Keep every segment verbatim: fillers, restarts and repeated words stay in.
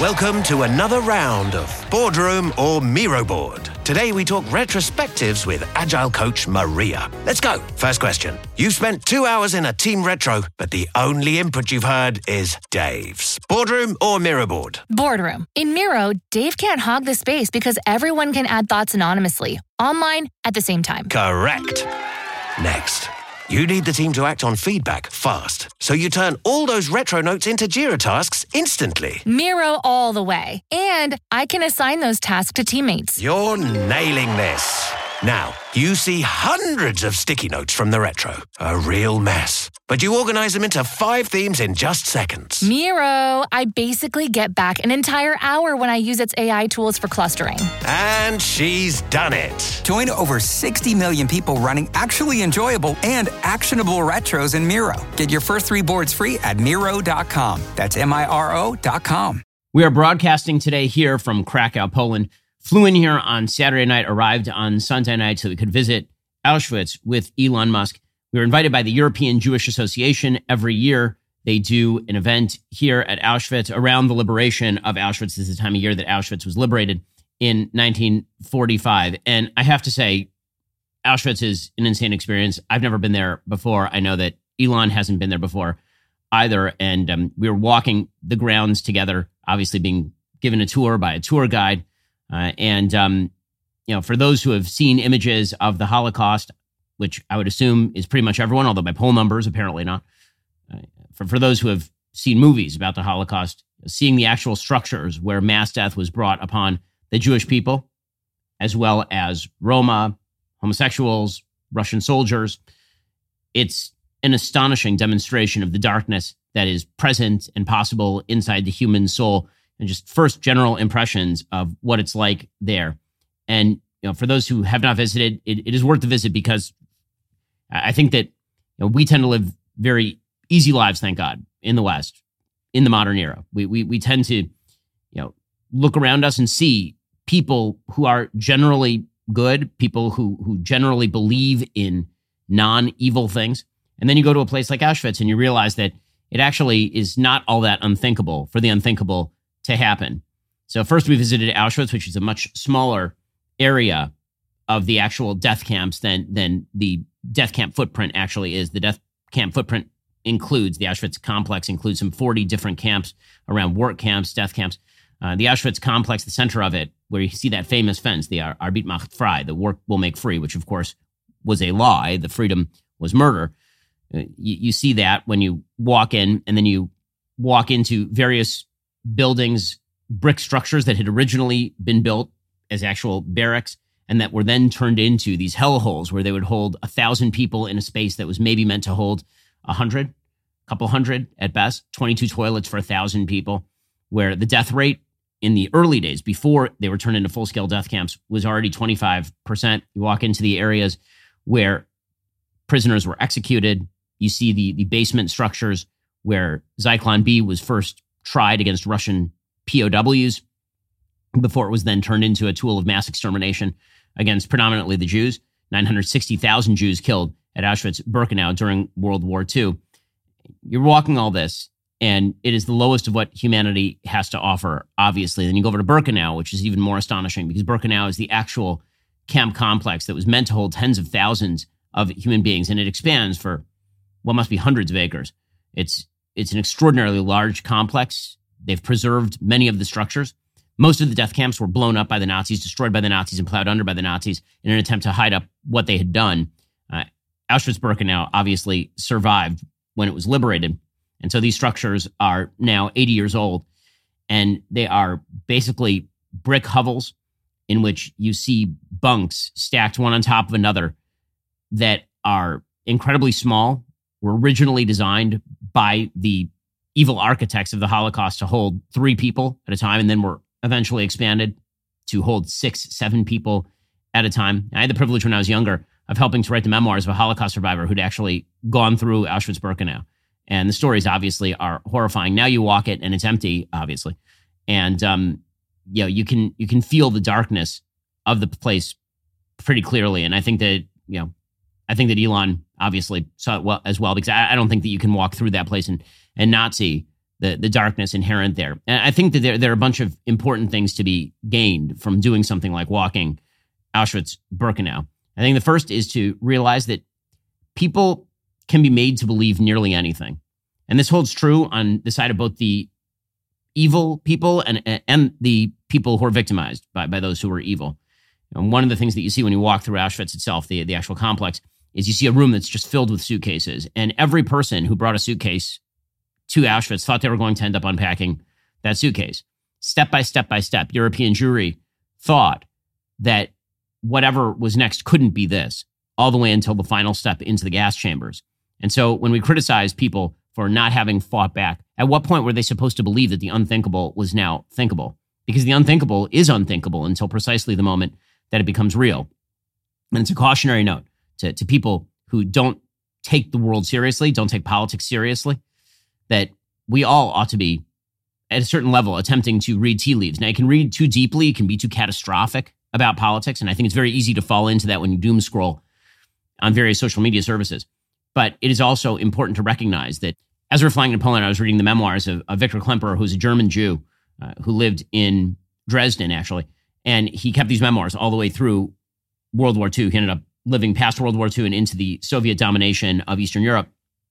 Welcome to another round of Boardroom or Miro Board. Today we talk retrospectives with Agile coach Maria. Let's go. First question. You've spent two hours in a team retro, but the only input you've heard is Dave's. Boardroom or Miro Board? Boardroom. In Miro, Dave can't hog the space because everyone can add thoughts anonymously, online, at the same time. Correct. Next. You need the team to act on feedback fast, so you turn all those retro notes into Jira tasks instantly. Miro all the way. And I can assign those tasks to teammates. You're nailing this. Now, you see hundreds of sticky notes from the retro. A real mess. But you organize them into five themes in just seconds. Miro, I basically get back an entire hour when I use its A I tools for clustering. And she's done it. Join over sixty million people running actually enjoyable and actionable retros in Miro. Get your first three boards free at Miro dot com. That's M I R O dot com. We are broadcasting today here from Krakow, Poland. Flew in here on Saturday night, arrived on Sunday night so we could visit Auschwitz with Elon Musk. We were invited by the European Jewish Association. Every year, they do an event here at Auschwitz around the liberation of Auschwitz. This is the time of year that Auschwitz was liberated in nineteen forty-five. And I have to say, Auschwitz is an insane experience. I've never been there before. I know that Elon hasn't been there before either. And um, we were walking the grounds together, obviously being given a tour by a tour guide. Uh, and, um, you know, for those who have seen images of the Holocaust, which I would assume is pretty much everyone, although by poll numbers, apparently not. Uh, for, for those who have seen movies about the Holocaust, seeing the actual structures where mass death was brought upon the Jewish people, as well as Roma, homosexuals, Russian soldiers, it's an astonishing demonstration of the darkness that is present and possible inside the human soul. And just first general impressions of what it's like there. And you know, for those who have not visited, it, it is worth the visit because I think that you know, we tend to live very easy lives, thank God, in the West, in the modern era. We we we tend to, you know, look around us and see people who are generally good, people who who generally believe in non-evil things. And then you go to a place like Auschwitz and you realize that it actually is not all that unthinkable for the unthinkable to happen. So first we visited Auschwitz, which is a much smaller area of the actual death camps than, than the death camp footprint actually is. The death camp footprint includes, the Auschwitz complex includes some forty different camps around work camps, death camps. Uh, the Auschwitz complex, the center of it, where you see that famous fence, the Arbeit macht frei, the work will make free, which of course was a lie. The freedom was murder. Uh, you, you see that when you walk in, and then you walk into various buildings, brick structures that had originally been built as actual barracks and that were then turned into these hellholes where they would hold a thousand people in a space that was maybe meant to hold a hundred, a couple hundred at best, twenty-two toilets for a thousand people, where the death rate in the early days before they were turned into full-scale death camps was already twenty-five percent. You walk into the areas where prisoners were executed. You see the, the basement structures where Zyklon B was first tried against Russian P O Ws before it was then turned into a tool of mass extermination against predominantly the Jews. nine hundred sixty thousand Jews killed at Auschwitz-Birkenau during World War Two. You're walking all this, and it is the lowest of what humanity has to offer, obviously. Then you go over to Birkenau, which is even more astonishing because Birkenau is the actual camp complex that was meant to hold tens of thousands of human beings, and it expands for what must be hundreds of acres. It's It's an extraordinarily large complex. They've preserved many of the structures. Most of the death camps were blown up by the Nazis, destroyed by the Nazis, and plowed under by the Nazis in an attempt to hide up what they had done. Uh, Auschwitz-Birkenau obviously survived when it was liberated. And so these structures are now eighty years old, and they are basically brick hovels in which you see bunks stacked one on top of another that are incredibly small, were originally designed by the evil architects of the Holocaust to hold three people at a time, and then were eventually expanded to hold six, seven people at a time. I had the privilege when I was younger of helping to write the memoirs of a Holocaust survivor who'd actually gone through Auschwitz-Birkenau. And the stories obviously are horrifying. Now you walk it and it's empty, obviously. And um, you know, you can you can feel the darkness of the place pretty clearly. And I think that, you know, I think that Elon obviously saw it well as well, because I, I don't think that you can walk through that place and and not see the, the darkness inherent there. And I think that there, there are a bunch of important things to be gained from doing something like walking Auschwitz-Birkenau. I think the first is to realize that people can be made to believe nearly anything. And this holds true on the side of both the evil people and, and the people who are victimized by, by those who are evil. And one of the things that you see when you walk through Auschwitz itself, the, the actual complex, is you see a room that's just filled with suitcases. And every person who brought a suitcase to Auschwitz thought they were going to end up unpacking that suitcase. Step by step by step, European Jewry thought that whatever was next couldn't be this, all the way until the final step into the gas chambers. And so when we criticize people for not having fought back, at what point were they supposed to believe that the unthinkable was now thinkable? Because the unthinkable is unthinkable until precisely the moment that it becomes real. And it's a cautionary note to, to people who don't take the world seriously, don't take politics seriously, that we all ought to be, at a certain level, attempting to read tea leaves. Now, you can read too deeply, it can be too catastrophic about politics, and I think it's very easy to fall into that when you doom scroll on various social media services. But it is also important to recognize that as we were flying to Poland, I was reading the memoirs of, of Victor Klemperer, who's a German Jew uh, who lived in Dresden, actually, and he kept these memoirs all the way through World War Two. He ended up living past World War Two and into the Soviet domination of Eastern Europe.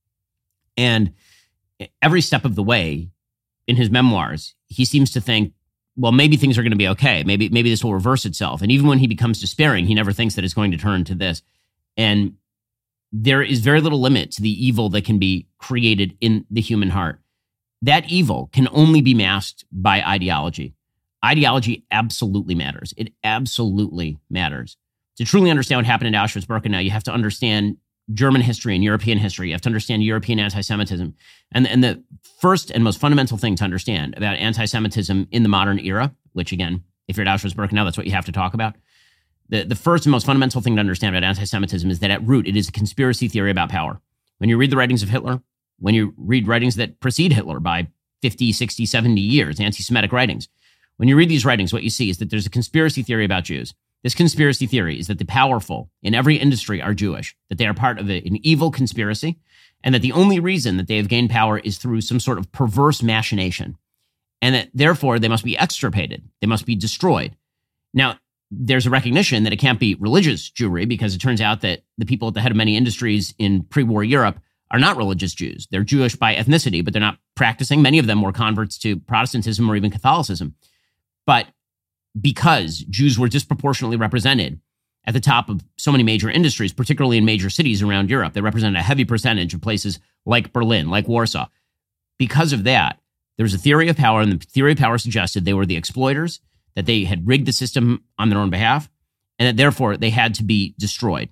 And every step of the way in his memoirs, he seems to think, well, maybe things are going to be okay. Maybe maybe this will reverse itself. And even when he becomes despairing, he never thinks that it's going to turn to this. And there is very little limit to the evil that can be created in the human heart. That evil can only be masked by ideology. Ideology absolutely matters. It absolutely matters. To truly understand what happened in Auschwitz-Birkenau, you have to understand German history and European history. You have to understand European anti-Semitism. And, and the first and most fundamental thing to understand about anti-Semitism in the modern era, which again, if you're at Auschwitz-Birkenau, that's what you have to talk about. The, the first and most fundamental thing to understand about anti-Semitism is that at root, it is a conspiracy theory about power. When you read the writings of Hitler, when you read writings that precede Hitler by fifty, sixty, seventy years, anti-Semitic writings, when you read these writings, what you see is that there's a conspiracy theory about Jews. This conspiracy theory is that the powerful in every industry are Jewish, that they are part of a, an evil conspiracy, and that the only reason that they have gained power is through some sort of perverse machination, and that therefore they must be extirpated, they must be destroyed. Now, there's a recognition that it can't be religious Jewry, because it turns out that the people at the head of many industries in pre-war Europe are not religious Jews. They're Jewish by ethnicity, but they're not practicing. Many of them were converts to Protestantism or even Catholicism. But because Jews were disproportionately represented at the top of so many major industries, particularly in major cities around Europe, they represented a heavy percentage of places like Berlin, like Warsaw. Because of that, there was a theory of power, and the theory of power suggested they were the exploiters, that they had rigged the system on their own behalf, and that therefore they had to be destroyed.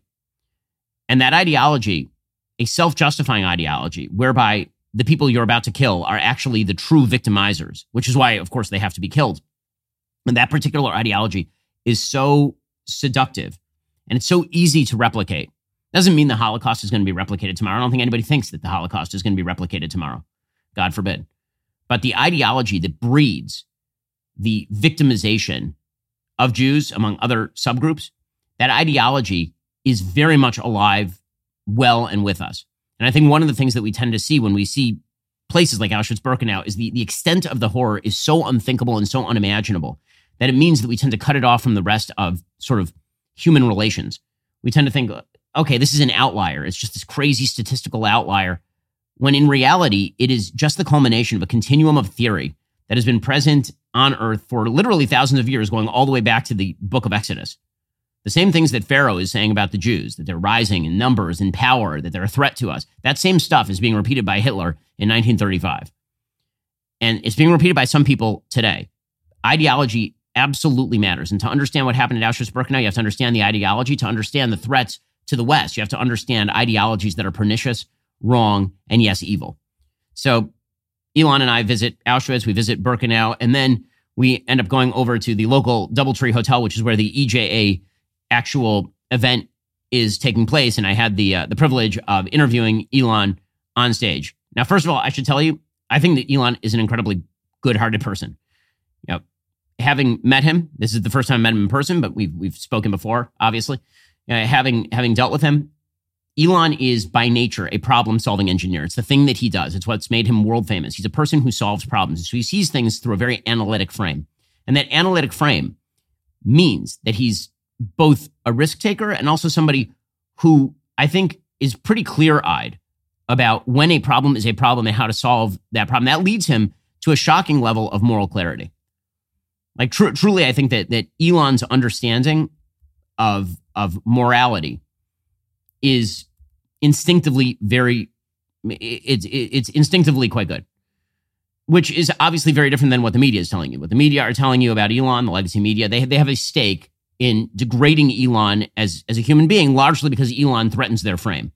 And that ideology, a self-justifying ideology, whereby the people you're about to kill are actually the true victimizers, which is why, of course, they have to be killed. And that particular ideology is so seductive, and it's so easy to replicate. Doesn't mean the Holocaust is going to be replicated tomorrow. I don't think anybody thinks that the Holocaust is going to be replicated tomorrow. God forbid. But the ideology that breeds the victimization of Jews among other subgroups, that ideology is very much alive, well, and with us. And I think one of the things that we tend to see when we see places like Auschwitz-Birkenau is the, the extent of the horror is so unthinkable and so unimaginable that it means that we tend to cut it off from the rest of sort of human relations. We tend to think, okay, this is an outlier. It's just this crazy statistical outlier, when in reality, it is just the culmination of a continuum of theory that has been present on Earth for literally thousands of years, going all the way back to the book of Exodus. The same things that Pharaoh is saying about the Jews, that they're rising in numbers and power, that they're a threat to us. That same stuff is being repeated by Hitler in nineteen thirty-five. And it's being repeated by some people today. Ideology absolutely matters. And to understand what happened at Auschwitz-Birkenau, you have to understand the ideology. To understand the threats to the West, you have to understand ideologies that are pernicious, wrong, and yes, evil. So Elon and I visit Auschwitz, we visit Birkenau, and then we end up going over to the local Doubletree Hotel, which is where the E J A actual event is taking place. And I had the uh, the privilege of interviewing Elon on stage. Now, first of all, I should tell you, I think that Elon is an incredibly good-hearted person. You know, having met him, this is the first time I met him in person, but we've we've spoken before, obviously. Uh, having having dealt with him, Elon is by nature a problem-solving engineer. It's the thing that he does. It's what's made him world famous. He's a person who solves problems. So he sees things through a very analytic frame. And that analytic frame means that he's both a risk taker and also somebody who I think is pretty clear-eyed about when a problem is a problem and how to solve that problem. That leads him to a shocking level of moral clarity. Like tr- truly, I think that that Elon's understanding of, of morality is instinctively very, it's it's instinctively quite good, which is obviously very different than what the media is telling you. What the media are telling you about Elon, the legacy media, they they have a stake in degrading Elon as, as a human being, largely because Elon threatens their frame.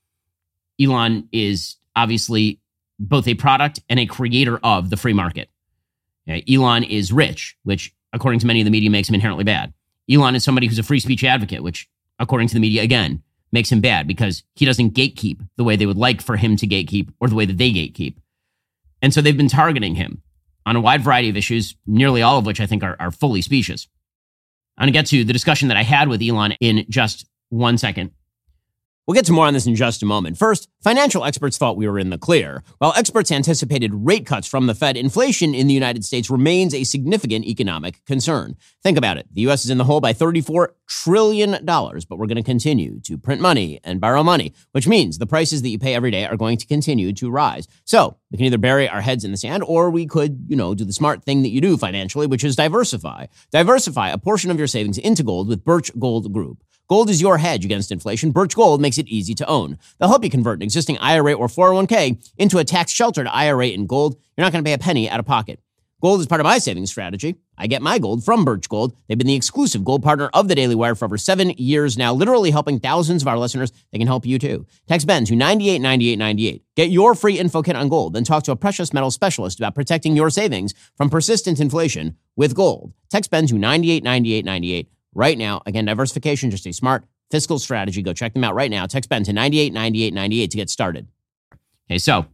Elon is obviously both a product and a creator of the free market. Yeah, Elon is rich, which, according to many of the media, makes him inherently bad. Elon is somebody who's a free speech advocate, which, according to the media, again, makes him bad because he doesn't gatekeep the way they would like for him to gatekeep or the way that they gatekeep. And so they've been targeting him on a wide variety of issues, nearly all of which I think are, are fully specious. I'm going to get to the discussion that I had with Elon in just one second. We'll get to more on this in just a moment. First, financial experts thought we were in the clear. While experts anticipated rate cuts from the Fed, inflation in the United States remains a significant economic concern. Think about it. The U S is in the hole by thirty-four trillion dollars, but we're going to continue to print money and borrow money, which means the prices that you pay every day are going to continue to rise. So we can either bury our heads in the sand or we could, you know, do the smart thing that you do financially, which is diversify. Diversify a portion of your savings into gold with Birch Gold Group. Gold is your hedge against inflation. Birch Gold makes it easy to own. They'll help you convert an existing I R A or four oh one k into a tax-sheltered I R A in gold. You're not going to pay a penny out of pocket. Gold is part of my savings strategy. I get my gold from Birch Gold. They've been the exclusive gold partner of the Daily Wire for over seven years now, literally helping thousands of our listeners. They can help you too. Text Ben to nine eight nine eight nine eight. Get your free info kit on gold, then talk to a precious metal specialist about protecting your savings from persistent inflation with gold. Text Ben to nine eight nine eight nine eight right now. Again, diversification, just a smart fiscal strategy. Go check them out right now. Text Ben to nine eight nine eight nine eight to get started. Okay, so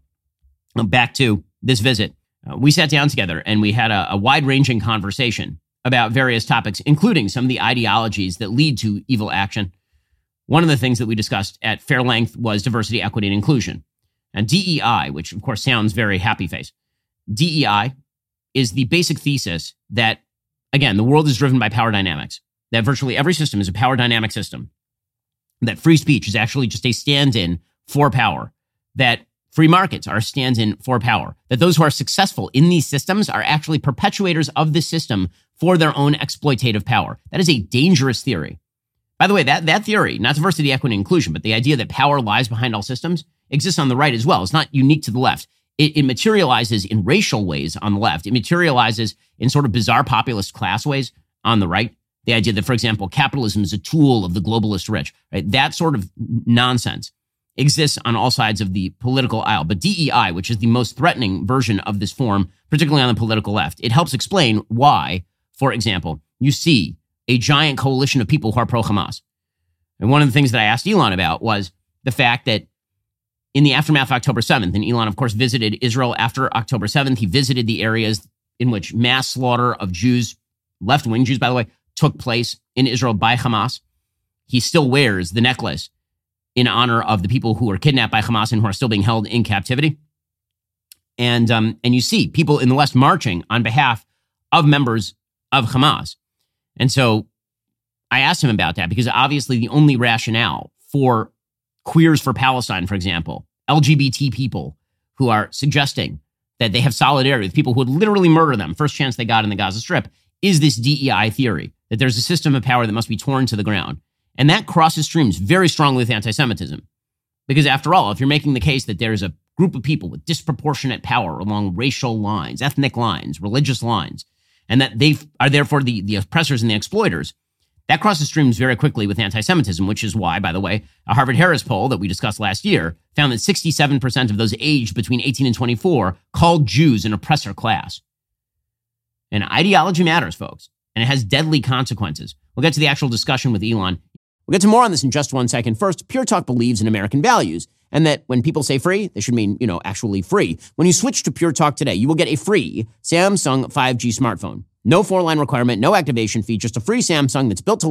back to this visit. Uh, we sat down together and we had a, a wide-ranging conversation about various topics, including some of the ideologies that lead to evil action. One of the things that we discussed at fair length was diversity, equity, and inclusion. And D E I, which of course sounds very happy face. D E I is the basic thesis that, again, the world is driven by power dynamics, that virtually every system is a power dynamic system, that free speech is actually just a stand-in for power, that free markets are a stand-in for power, that those who are successful in these systems are actually perpetuators of the system for their own exploitative power. That is a dangerous theory. By the way, that, that theory, not diversity, equity, and inclusion, but the idea that power lies behind all systems, exists on the right as well. It's not unique to the left. It, it materializes in racial ways on the left. It materializes in sort of bizarre populist class ways on the right. The idea that, for example, capitalism is a tool of the globalist rich, right? That sort of nonsense exists on all sides of the political aisle. But D E I, which is the most threatening version of this form, particularly on the political left, it helps explain why, for example, you see a giant coalition of people who are pro-Hamas. And one of the things that I asked Elon about was the fact that in the aftermath of October seventh, and Elon, of course, visited Israel after October seventh, he visited the areas in which mass slaughter of Jews, left-wing Jews, by the way, took place in Israel by Hamas. He still wears the necklace in honor of the people who were kidnapped by Hamas and who are still being held in captivity. And um, and you see people in the West marching on behalf of members of Hamas. And so I asked him about that because obviously the only rationale for Queers for Palestine, for example, L G B T people who are suggesting that they have solidarity with people who would literally murder them first chance they got in the Gaza Strip, is this D E I theory, that there's a system of power that must be torn to the ground. And that crosses streams very strongly with anti-Semitism. Because after all, if you're making the case that there's a group of people with disproportionate power along racial lines, ethnic lines, religious lines, and that they are therefore the, the oppressors and the exploiters, that crosses streams very quickly with anti-Semitism, which is why, by the way, a Harvard-Harris poll that we discussed last year found that sixty-seven percent of those aged between eighteen and twenty-four called Jews an oppressor class. And ideology matters, folks, and it has deadly consequences. We'll get to the actual discussion with Elon. We'll get to more on this in just one second. First, Pure Talk believes in American values, and that when people say free, they should mean, you know, actually free. When you switch to Pure Talk today, you will get a free Samsung five G smartphone. No four-line requirement, no activation fee, just a free Samsung that's built to last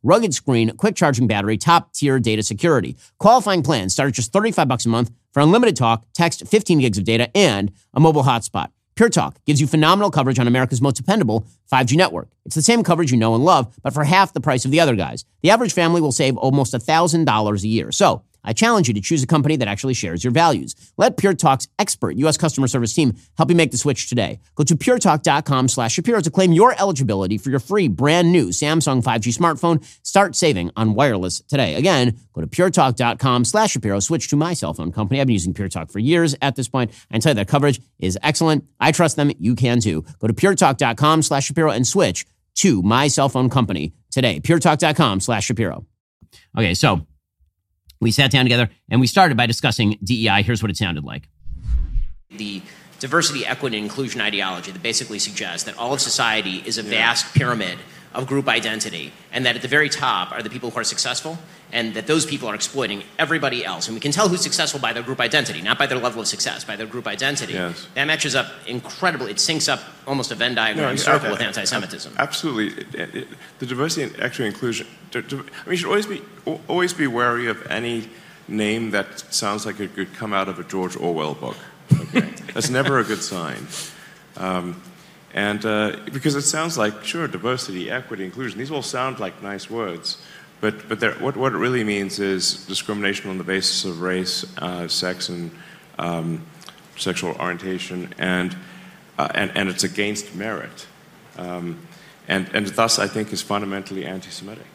rugged screen, quick charging battery, top-tier data security. Qualifying plans start at just thirty-five bucks a month for unlimited talk, text, fifteen gigs of data, and a mobile hotspot. Pure Talk gives you phenomenal coverage on America's most dependable five G network. It's the same coverage you know and love, but for half the price of the other guys. The average family will save almost one thousand dollars a year. So I challenge you to choose a company that actually shares your values. Let Pure Talk's expert U S customer service team help you make the switch today. Go to puretalk.com slash Shapiro to claim your eligibility for your free brand new Samsung five G smartphone. Start saving on wireless today. Again, go to puretalk.com slash Shapiro. Switch to my cell phone company. I've been using Pure Talk for years at this point. I can tell you that coverage is excellent. I trust them. You can too. Go to puretalk.com slash Shapiro and switch to my cell phone company today. puretalk.com slash Shapiro. Okay, so we sat down together and we started by discussing D E I. Here's what it sounded like. The diversity, equity, and inclusion ideology that basically suggests that all of society is a vast pyramid of group identity, and that at the very top are the people who are successful, and that those people are exploiting everybody else. And we can tell who's successful by their group identity, not by their level of success, by their group identity. Yes. That matches up incredibly. It syncs up almost a Venn diagram no, circle I, I, with anti-Semitism. Absolutely. It, it, the diversity and equity and inclusion, I mean, you should always be, always be wary of any name that sounds like it could come out of a George Orwell book. Okay? That's never a good sign. Um, And uh, because it sounds like, sure, diversity, equity, inclusion, these all sound like nice words, but, but what, what it really means is discrimination on the basis of race, uh, sex, and um, sexual orientation, and, uh, and, and it's against merit. Um, and, and thus, I think, is fundamentally anti-Semitic.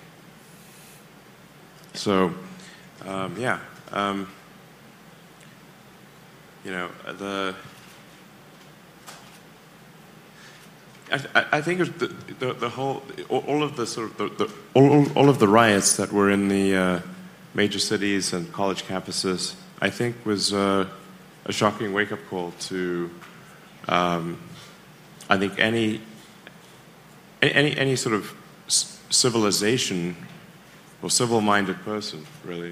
So, um, yeah, um, you know, the... I, I think the, the, the whole, all of the sort of the, the all, all of the riots that were in the uh, major cities and college campuses, I think, was uh, a shocking wake-up call to, um, I think, any any any sort of civilization or civil-minded person, really.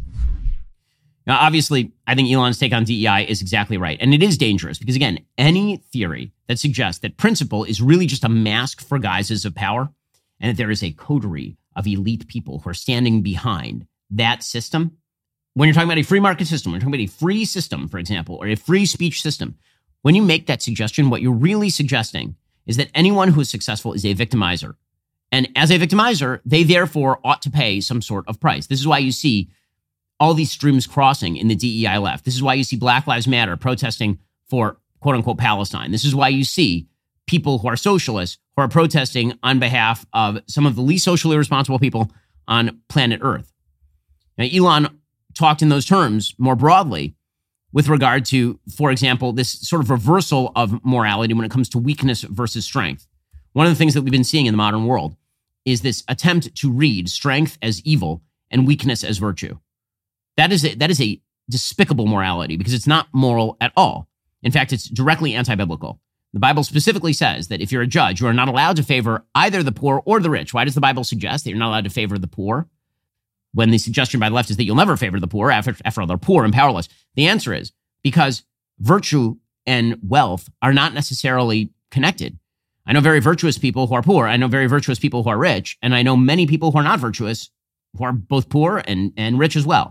Now, obviously, I think Elon's take on D E I is exactly right. And it is dangerous because, again, any theory that suggests that principle is really just a mask for guises of power and that there is a coterie of elite people who are standing behind that system. When you're talking about a free market system, when you're talking about a free system, for example, or a free speech system, when you make that suggestion, what you're really suggesting is that anyone who is successful is a victimizer. And as a victimizer, they therefore ought to pay some sort of price. This is why you see all these streams crossing in the D E I left. This is why you see Black Lives Matter protesting for quote unquote Palestine. This is why you see people who are socialists who are protesting on behalf of some of the least socially responsible people on planet Earth. Now, Elon talked in those terms more broadly with regard to, for example, this sort of reversal of morality when it comes to weakness versus strength. One of the things that we've been seeing in the modern world is this attempt to read strength as evil and weakness as virtue. That is a, that is a despicable morality because it's not moral at all. In fact, it's directly anti-biblical. The Bible specifically says that if you're a judge, you are not allowed to favor either the poor or the rich. Why does the Bible suggest that you're not allowed to favor the poor when the suggestion by the left is that you'll never favor the poor after, after all, they're poor and powerless? The answer is because virtue and wealth are not necessarily connected. I know very virtuous people who are poor. I know very virtuous people who are rich. And I know many people who are not virtuous who are both poor and, and rich as well.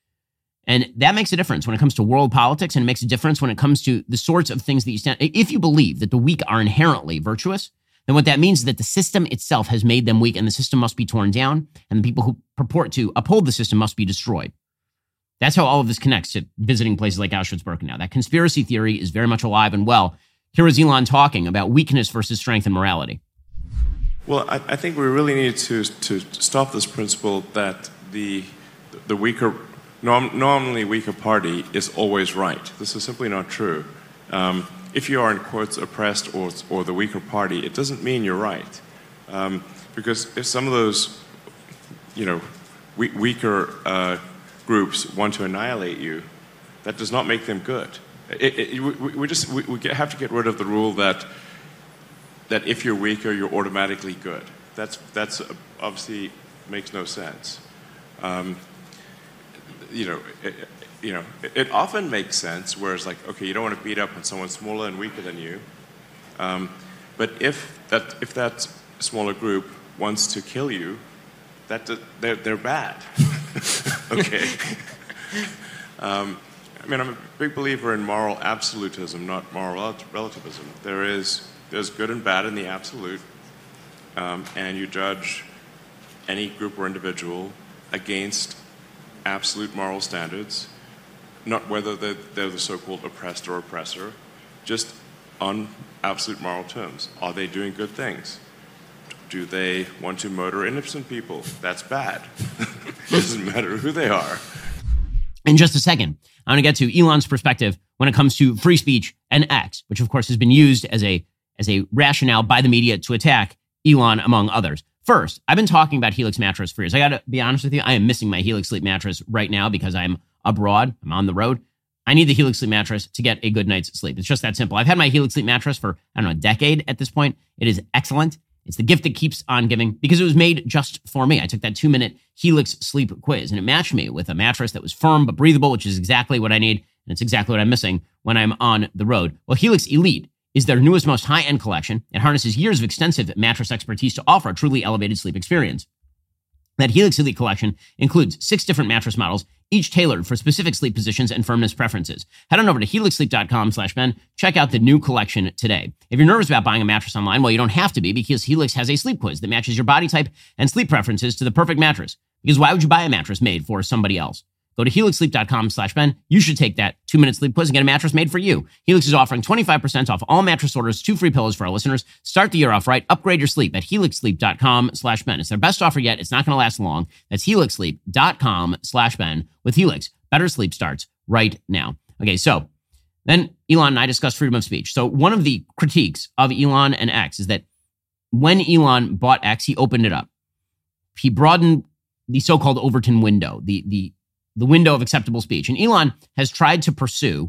And that makes a difference when it comes to world politics, and it makes a difference when it comes to the sorts of things that you stand. If you believe that the weak are inherently virtuous, then what that means is that the system itself has made them weak and the system must be torn down, and the people who purport to uphold the system must be destroyed. That's how all of this connects to visiting places like Auschwitz-Birkenau. That conspiracy theory is very much alive and well. Here is Elon talking about weakness versus strength and morality. Well, I, I think we really need to to stop this principle that the the weaker Norm, normally weaker party is always right. This is simply not true. Um, if you are, in quotes, oppressed or, or the weaker party, it doesn't mean you're right. Um, because if some of those, you know, we, weaker uh, groups want to annihilate you, that does not make them good. It, it, we, we just we, we have to get rid of the rule that that if you're weaker, you're automatically good. That's that's obviously makes no sense. Um, You know, it, you know, it, it often makes sense. Whereas, like, okay, you don't want to beat up on someone smaller and weaker than you. Um, but if that if that smaller group wants to kill you, that they're, they're bad. Okay. um, I mean, I'm a big believer in moral absolutism, not moral relativism. There is there's good and bad in the absolute, um, and you judge any group or individual against absolute moral standards, not whether they're, they're the so-called oppressed or oppressor, just on absolute moral terms. Are they doing good things? Do they want to murder innocent people? That's bad. It doesn't matter who they are. In just a second, I want to get to Elon's perspective when it comes to free speech and X, which of course has been used as a as a rationale by the media to attack Elon, among others. First, I've been talking about Helix mattress for years. I got to be honest with you, I am missing my Helix Sleep mattress right now because I'm abroad, I'm on the road. I need the Helix Sleep mattress to get a good night's sleep. It's just that simple. I've had my Helix Sleep mattress for, I don't know, a decade at this point. It is excellent. It's the gift that keeps on giving because it was made just for me. I took that two-minute Helix Sleep quiz, and it matched me with a mattress that was firm but breathable, which is exactly what I need, and it's exactly what I'm missing when I'm on the road. Well, Helix Elite is their newest, most high-end collection. It harnesses years of extensive mattress expertise to offer a truly elevated sleep experience. That Helix Elite collection includes six different mattress models, each tailored for specific sleep positions and firmness preferences. Head on over to helix sleep dot com slash Ben. Check out the new collection today. If you're nervous about buying a mattress online, well, you don't have to be because Helix has a sleep quiz that matches your body type and sleep preferences to the perfect mattress. Because why would you buy a mattress made for somebody else? Go to helix sleep dot com slash Ben. You should take that two-minute sleep quiz and get a mattress made for you. Helix is offering twenty-five percent off all mattress orders, two free pillows for our listeners. Start the year off right. Upgrade your sleep at helix sleep dot com slash Ben. It's their best offer yet. It's not going to last long. That's helix sleep dot com slash Ben. With Helix, better sleep starts right now. Okay, so then Elon and I discussed freedom of speech. So one of the critiques of Elon and X is that when Elon bought X, he opened it up. He broadened the so-called Overton window, the the the window of acceptable speech. And Elon has tried to pursue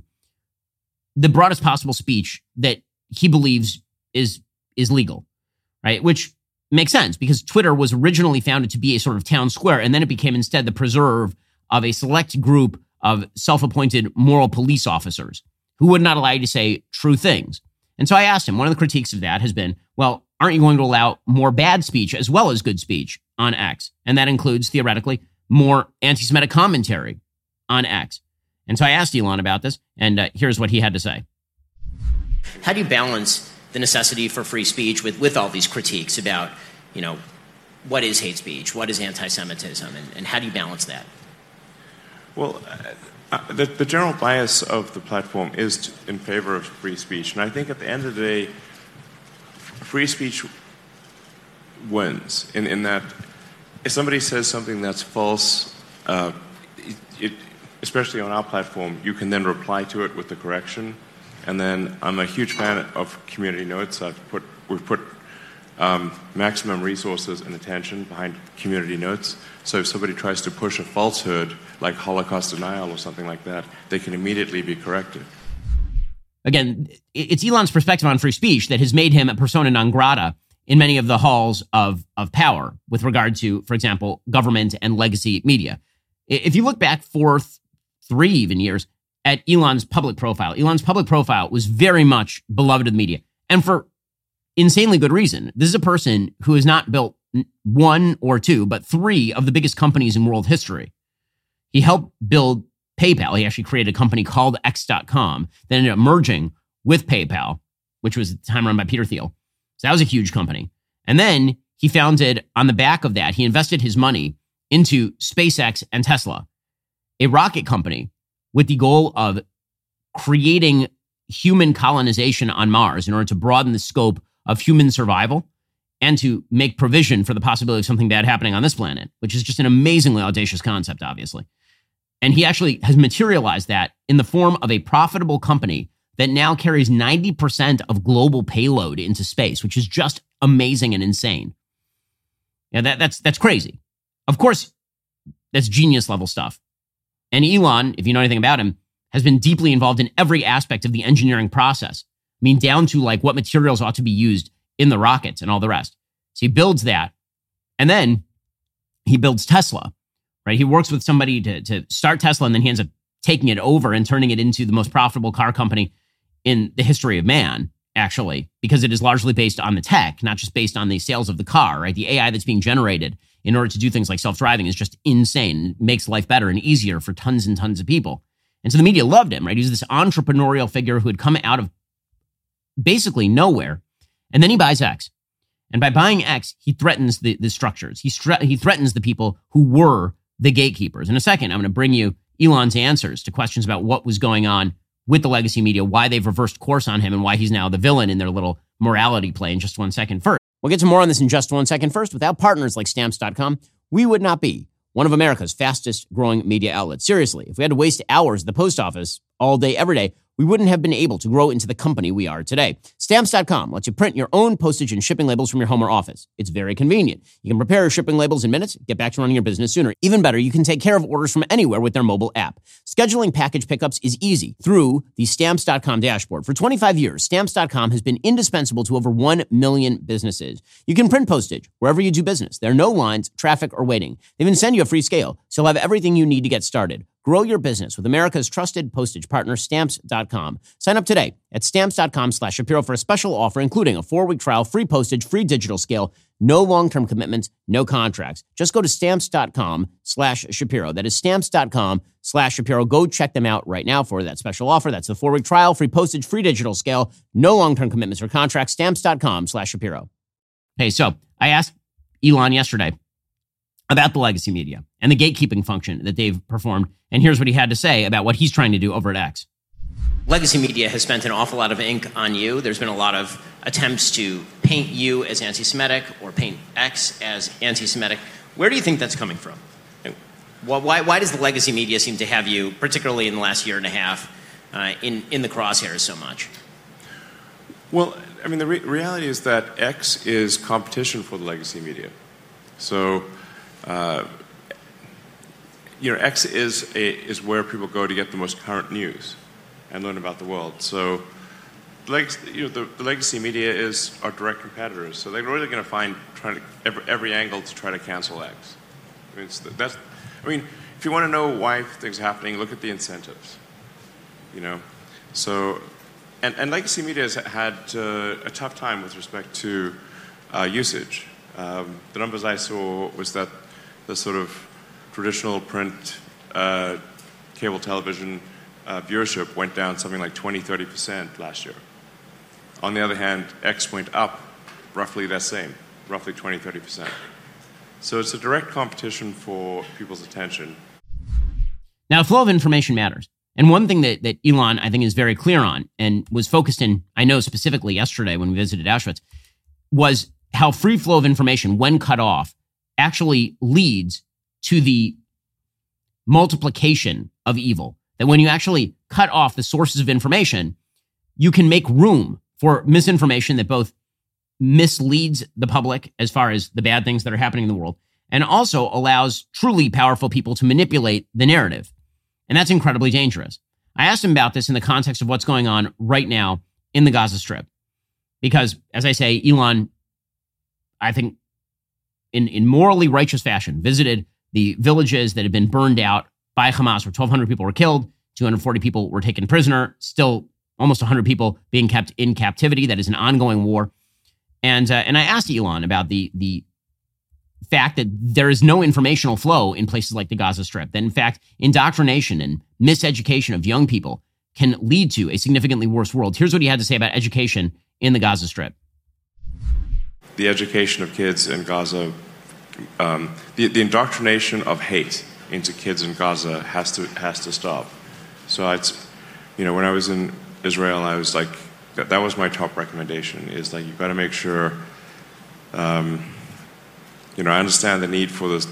the broadest possible speech that he believes is, is legal, right? Which makes sense because Twitter was originally founded to be a sort of town square, and then it became instead the preserve of a select group of self-appointed moral police officers who would not allow you to say true things. And so I asked him, one of the critiques of that has been, well, aren't you going to allow more bad speech as well as good speech on X? And that includes, theoretically, more anti-Semitic commentary on X. And so I asked Elon about this, and uh, here's what he had to say. How do you balance the necessity for free speech with, with all these critiques about, you know, what is hate speech, what is anti-Semitism, and, and how do you balance that? Well, uh, the, the general bias of the platform is to, in favor of free speech. And I think at the end of the day, free speech wins in, in that if somebody says something that's false, uh, it, it, especially on our platform, you can then reply to it with the correction. And then I'm a huge fan of community notes. I've put, we've put um, maximum resources and attention behind community notes. So if somebody tries to push a falsehood, like Holocaust denial or something like that, they can immediately be corrected. Again, it's Elon's perspective on free speech that has made him a persona non grata in many of the halls of, of power with regard to, for example, government and legacy media. If you look back for th- three even years at Elon's public profile, Elon's public profile was very much beloved of the media, and for insanely good reason. This is a person who has not built one or two, but three of the biggest companies in world history. He helped build PayPal. He actually created a company called X dot com that ended up merging with PayPal, which was at the time run by Peter Thiel. So that was a huge company. And then he founded, on the back of that, he invested his money into SpaceX and Tesla, a rocket company with the goal of creating human colonization on Mars in order to broaden the scope of human survival and to make provision for the possibility of something bad happening on this planet, which is just an amazingly audacious concept, obviously. And he actually has materialized that in the form of a profitable company that now carries ninety percent of global payload into space, which is just amazing and insane. Yeah, that, that's that's crazy. Of course, that's genius level stuff. And Elon, if you know anything about him, has been deeply involved in every aspect of the engineering process. I mean, down to like what materials ought to be used in the rockets and all the rest. So he builds that. And then he builds Tesla, right? He works with somebody to, to start Tesla, and then he ends up taking it over and turning it into the most profitable car company in the history of man. actually, because it is largely based on the tech, not just based on the sales of the car, right? The A I that's being generated in order to do things like self-driving is just insane. It makes life better and easier for tons and tons of people. And so the media loved him, right? He was this entrepreneurial figure who had come out of basically nowhere. And then he buys X. And by buying X, he threatens the, the structures. He, stre- he threatens the people who were the gatekeepers. In a second, I'm going to bring you Elon's answers to questions about what was going on with the legacy media, why they've reversed course on him, and why he's now the villain in their little morality play in just one second. First, we'll get to more on this in just one second. First, without partners like Stamps dot com, we would not be one of America's fastest growing media outlets. Seriously, if we had to waste hours at the post office all day, every day, we wouldn't have been able to grow into the company we are today. Stamps dot com lets you print your own postage and shipping labels from your home or office. It's very convenient. You can prepare your shipping labels in minutes, get back to running your business sooner. Even better, you can take care of orders from anywhere with their mobile app. Scheduling package pickups is easy through the Stamps dot com dashboard. For twenty-five years, Stamps dot com has been indispensable to over one million businesses. You can print postage wherever you do business. There are no lines, traffic, or waiting. They even send you a free scale, so you'll have everything you need to get started. Grow your business with America's trusted postage partner, Stamps dot com. Sign up today at Stamps dot com slash Shapiro for a special offer, including a four-week trial, free postage, free digital scale, no long-term commitments, no contracts. Just go to Stamps dot com slash Shapiro. That is Stamps dot com slash Shapiro. Go check them out right now for that special offer. That's the four-week trial, free postage, free digital scale, no long-term commitments or contracts. Stamps dot com slash Shapiro. Hey, so I asked Elon yesterday about the legacy media and the gatekeeping function that they've performed. And here's what he had to say about what he's trying to do over at X. Legacy media has spent an awful lot of ink on you. There's been a lot of attempts to paint you as anti-Semitic or paint X as anti-Semitic. Where do you think that's coming from? Why, why does the legacy media seem to have you, particularly in the last year and a half, uh, in, in the crosshairs so much? Well, I mean, the re- reality is that X is competition for the legacy media. So, uh, you know, X is a, is where people go to get the most current news and learn about the world. So, leg- you know, the, the legacy media is our direct competitors. So they're really going to find trying to every, every angle to try to cancel X. I mean, it's, that's. I mean, if you want to know why things are happening, look at the incentives. You know, so and, and legacy media has had uh, a tough time with respect to uh, usage. Um, the numbers I saw was that the sort of traditional print uh, cable television uh, viewership went down something like twenty, thirty percent last year. On the other hand, X went up roughly that same, roughly twenty, thirty percent. So it's a direct competition for people's attention. Now, flow of information matters. And one thing that, that Elon, I think, is very clear on and was focused in, I know specifically yesterday when we visited Auschwitz, was how free flow of information, when cut off, actually leads to the multiplication of evil. That when you actually cut off the sources of information, you can make room for misinformation that both misleads the public as far as the bad things that are happening in the world, and also allows truly powerful people to manipulate the narrative. And that's incredibly dangerous. I asked him about this in the context of what's going on right now in the Gaza Strip. Because, as I say, Elon, I think, in, in morally righteous fashion, visited the villages that had been burned out by Hamas, where twelve hundred people were killed, two hundred forty people were taken prisoner, still almost one hundred people being kept in captivity. That is an ongoing war. And uh, and I asked Elon about the the fact that there is no informational flow in places like the Gaza Strip. That, in fact, indoctrination and miseducation of young people can lead to a significantly worse world. Here's what he had to say about education in the Gaza Strip. The education of kids in Gaza, um, the, the indoctrination of hate into kids in Gaza has to has to stop. So it's, you know, when I was in Israel, I was like, that, that was my top recommendation, is like, you've got to make sure, um, you know, I understand the need for this,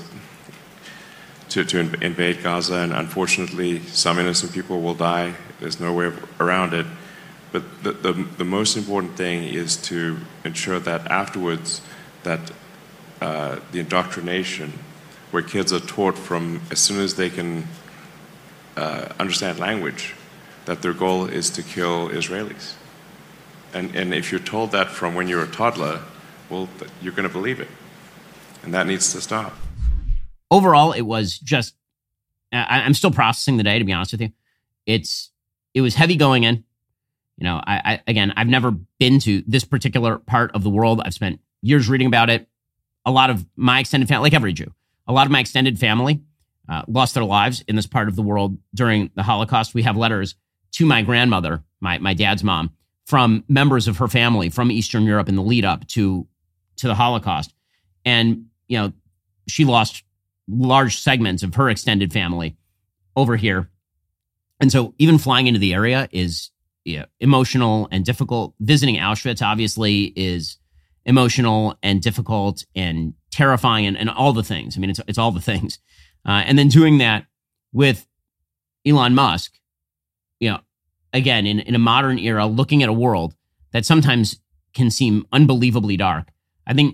to, to invade Gaza, and unfortunately, some innocent people will die. There's no way around it. But the, the, the most important thing is to ensure that afterwards, that uh, the indoctrination, where kids are taught from as soon as they can uh, understand language, that their goal is to kill Israelis. And, and if you're told that from when you're a toddler, well, you're going to believe it. And that needs to stop. Overall, it was just, I, I'm still processing the day, to be honest with you. It's, it was heavy going in. You know, I, I again, I've never been to this particular part of the world. I've spent years reading about it. A lot of my extended family, like every Jew, a lot of my extended family uh, lost their lives in this part of the world during the Holocaust. We have letters to my grandmother, my my dad's mom, from members of her family from Eastern Europe in the lead up to to the Holocaust. And, you know, she lost large segments of her extended family over here. And so even flying into the area is yeah, emotional and difficult. Visiting Auschwitz, obviously, is emotional and difficult and terrifying and, and all the things. I mean, it's it's all the things. Uh, and then doing that with Elon Musk, you know, again, in, in a modern era, looking at a world that sometimes can seem unbelievably dark. I think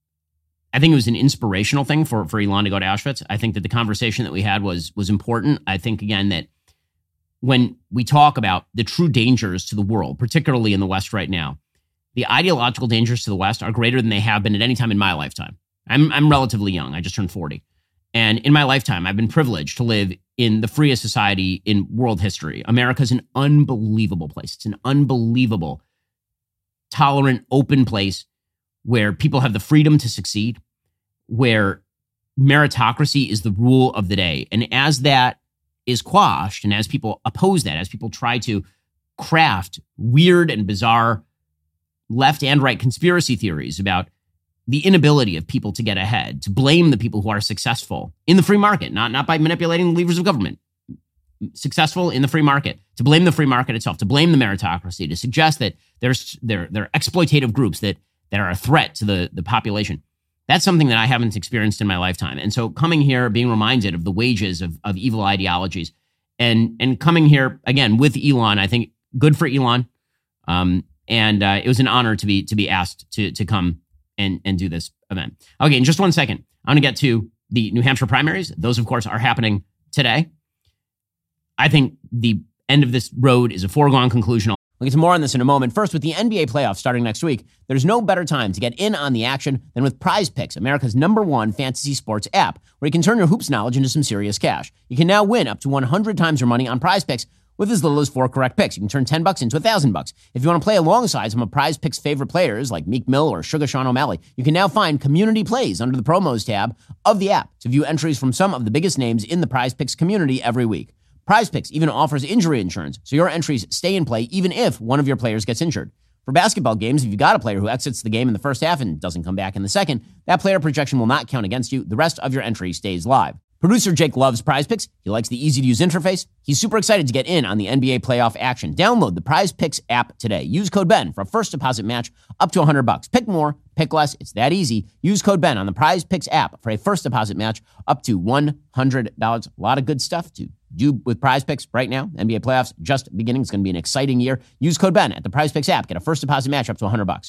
I think it was an inspirational thing for, for Elon to go to Auschwitz. I think that the conversation that we had was was important. I think, again, that when we talk about the true dangers to the world, particularly in the West right now, the ideological dangers to the West are greater than they have been at any time in my lifetime. I'm I'm relatively young. I just turned forty. And in my lifetime, I've been privileged to live in the freest society in world history. America's an unbelievable place. It's an unbelievable, tolerant, open place where people have the freedom to succeed, where meritocracy is the rule of the day. And as that is quashed, and as people oppose that, as people try to craft weird and bizarre left and right conspiracy theories about the inability of people to get ahead, to blame the people who are successful in the free market, not, not by manipulating the levers of government, successful in the free market, to blame the free market itself, to blame the meritocracy, to suggest that there's there, there are exploitative groups that, that are a threat to the, the population. That's something that I haven't experienced in my lifetime. And so coming here, being reminded of the wages of, of evil ideologies, and and coming here, again, with Elon, I think good for Elon. Um, and uh, it was an honor to be to be asked to to come and, and do this event. Okay, in just one second, I want to get to the New Hampshire primaries. Those, of course, are happening today. I think the end of this road is a foregone conclusion. We'll get to more on this in a moment. First, with the N B A playoffs starting next week, there's no better time to get in on the action than with Prize Picks, America's number one fantasy sports app, where you can turn your hoops knowledge into some serious cash. You can now win up to one hundred times your money on Prize Picks with as little as four correct picks. You can turn ten bucks into one thousand bucks. If you want to play alongside some of Prize Picks' favorite players like Meek Mill or Sugar Sean O'Malley, you can now find community plays under the promos tab of the app to view entries from some of the biggest names in the Prize Picks community every week. Prize Picks even offers injury insurance, so your entries stay in play even if one of your players gets injured. For basketball games, if you've got a player who exits the game in the first half and doesn't come back in the second, that player projection will not count against you. The rest of your entry stays live. Producer Jake loves Prize Picks. He likes the easy-to-use interface. He's super excited to get in on the N B A playoff action. Download the Prize Picks app today. Use code Ben for a first deposit match up to one hundred bucks. Pick more, pick less. It's that easy. Use code Ben on the Prize Picks app for a first deposit match up to one hundred dollars. A lot of good stuff to do with Prize Picks right now. N B A playoffs just beginning. It's going to be an exciting year. Use code Ben at the Prize Picks app. Get a first deposit match up to one hundred bucks.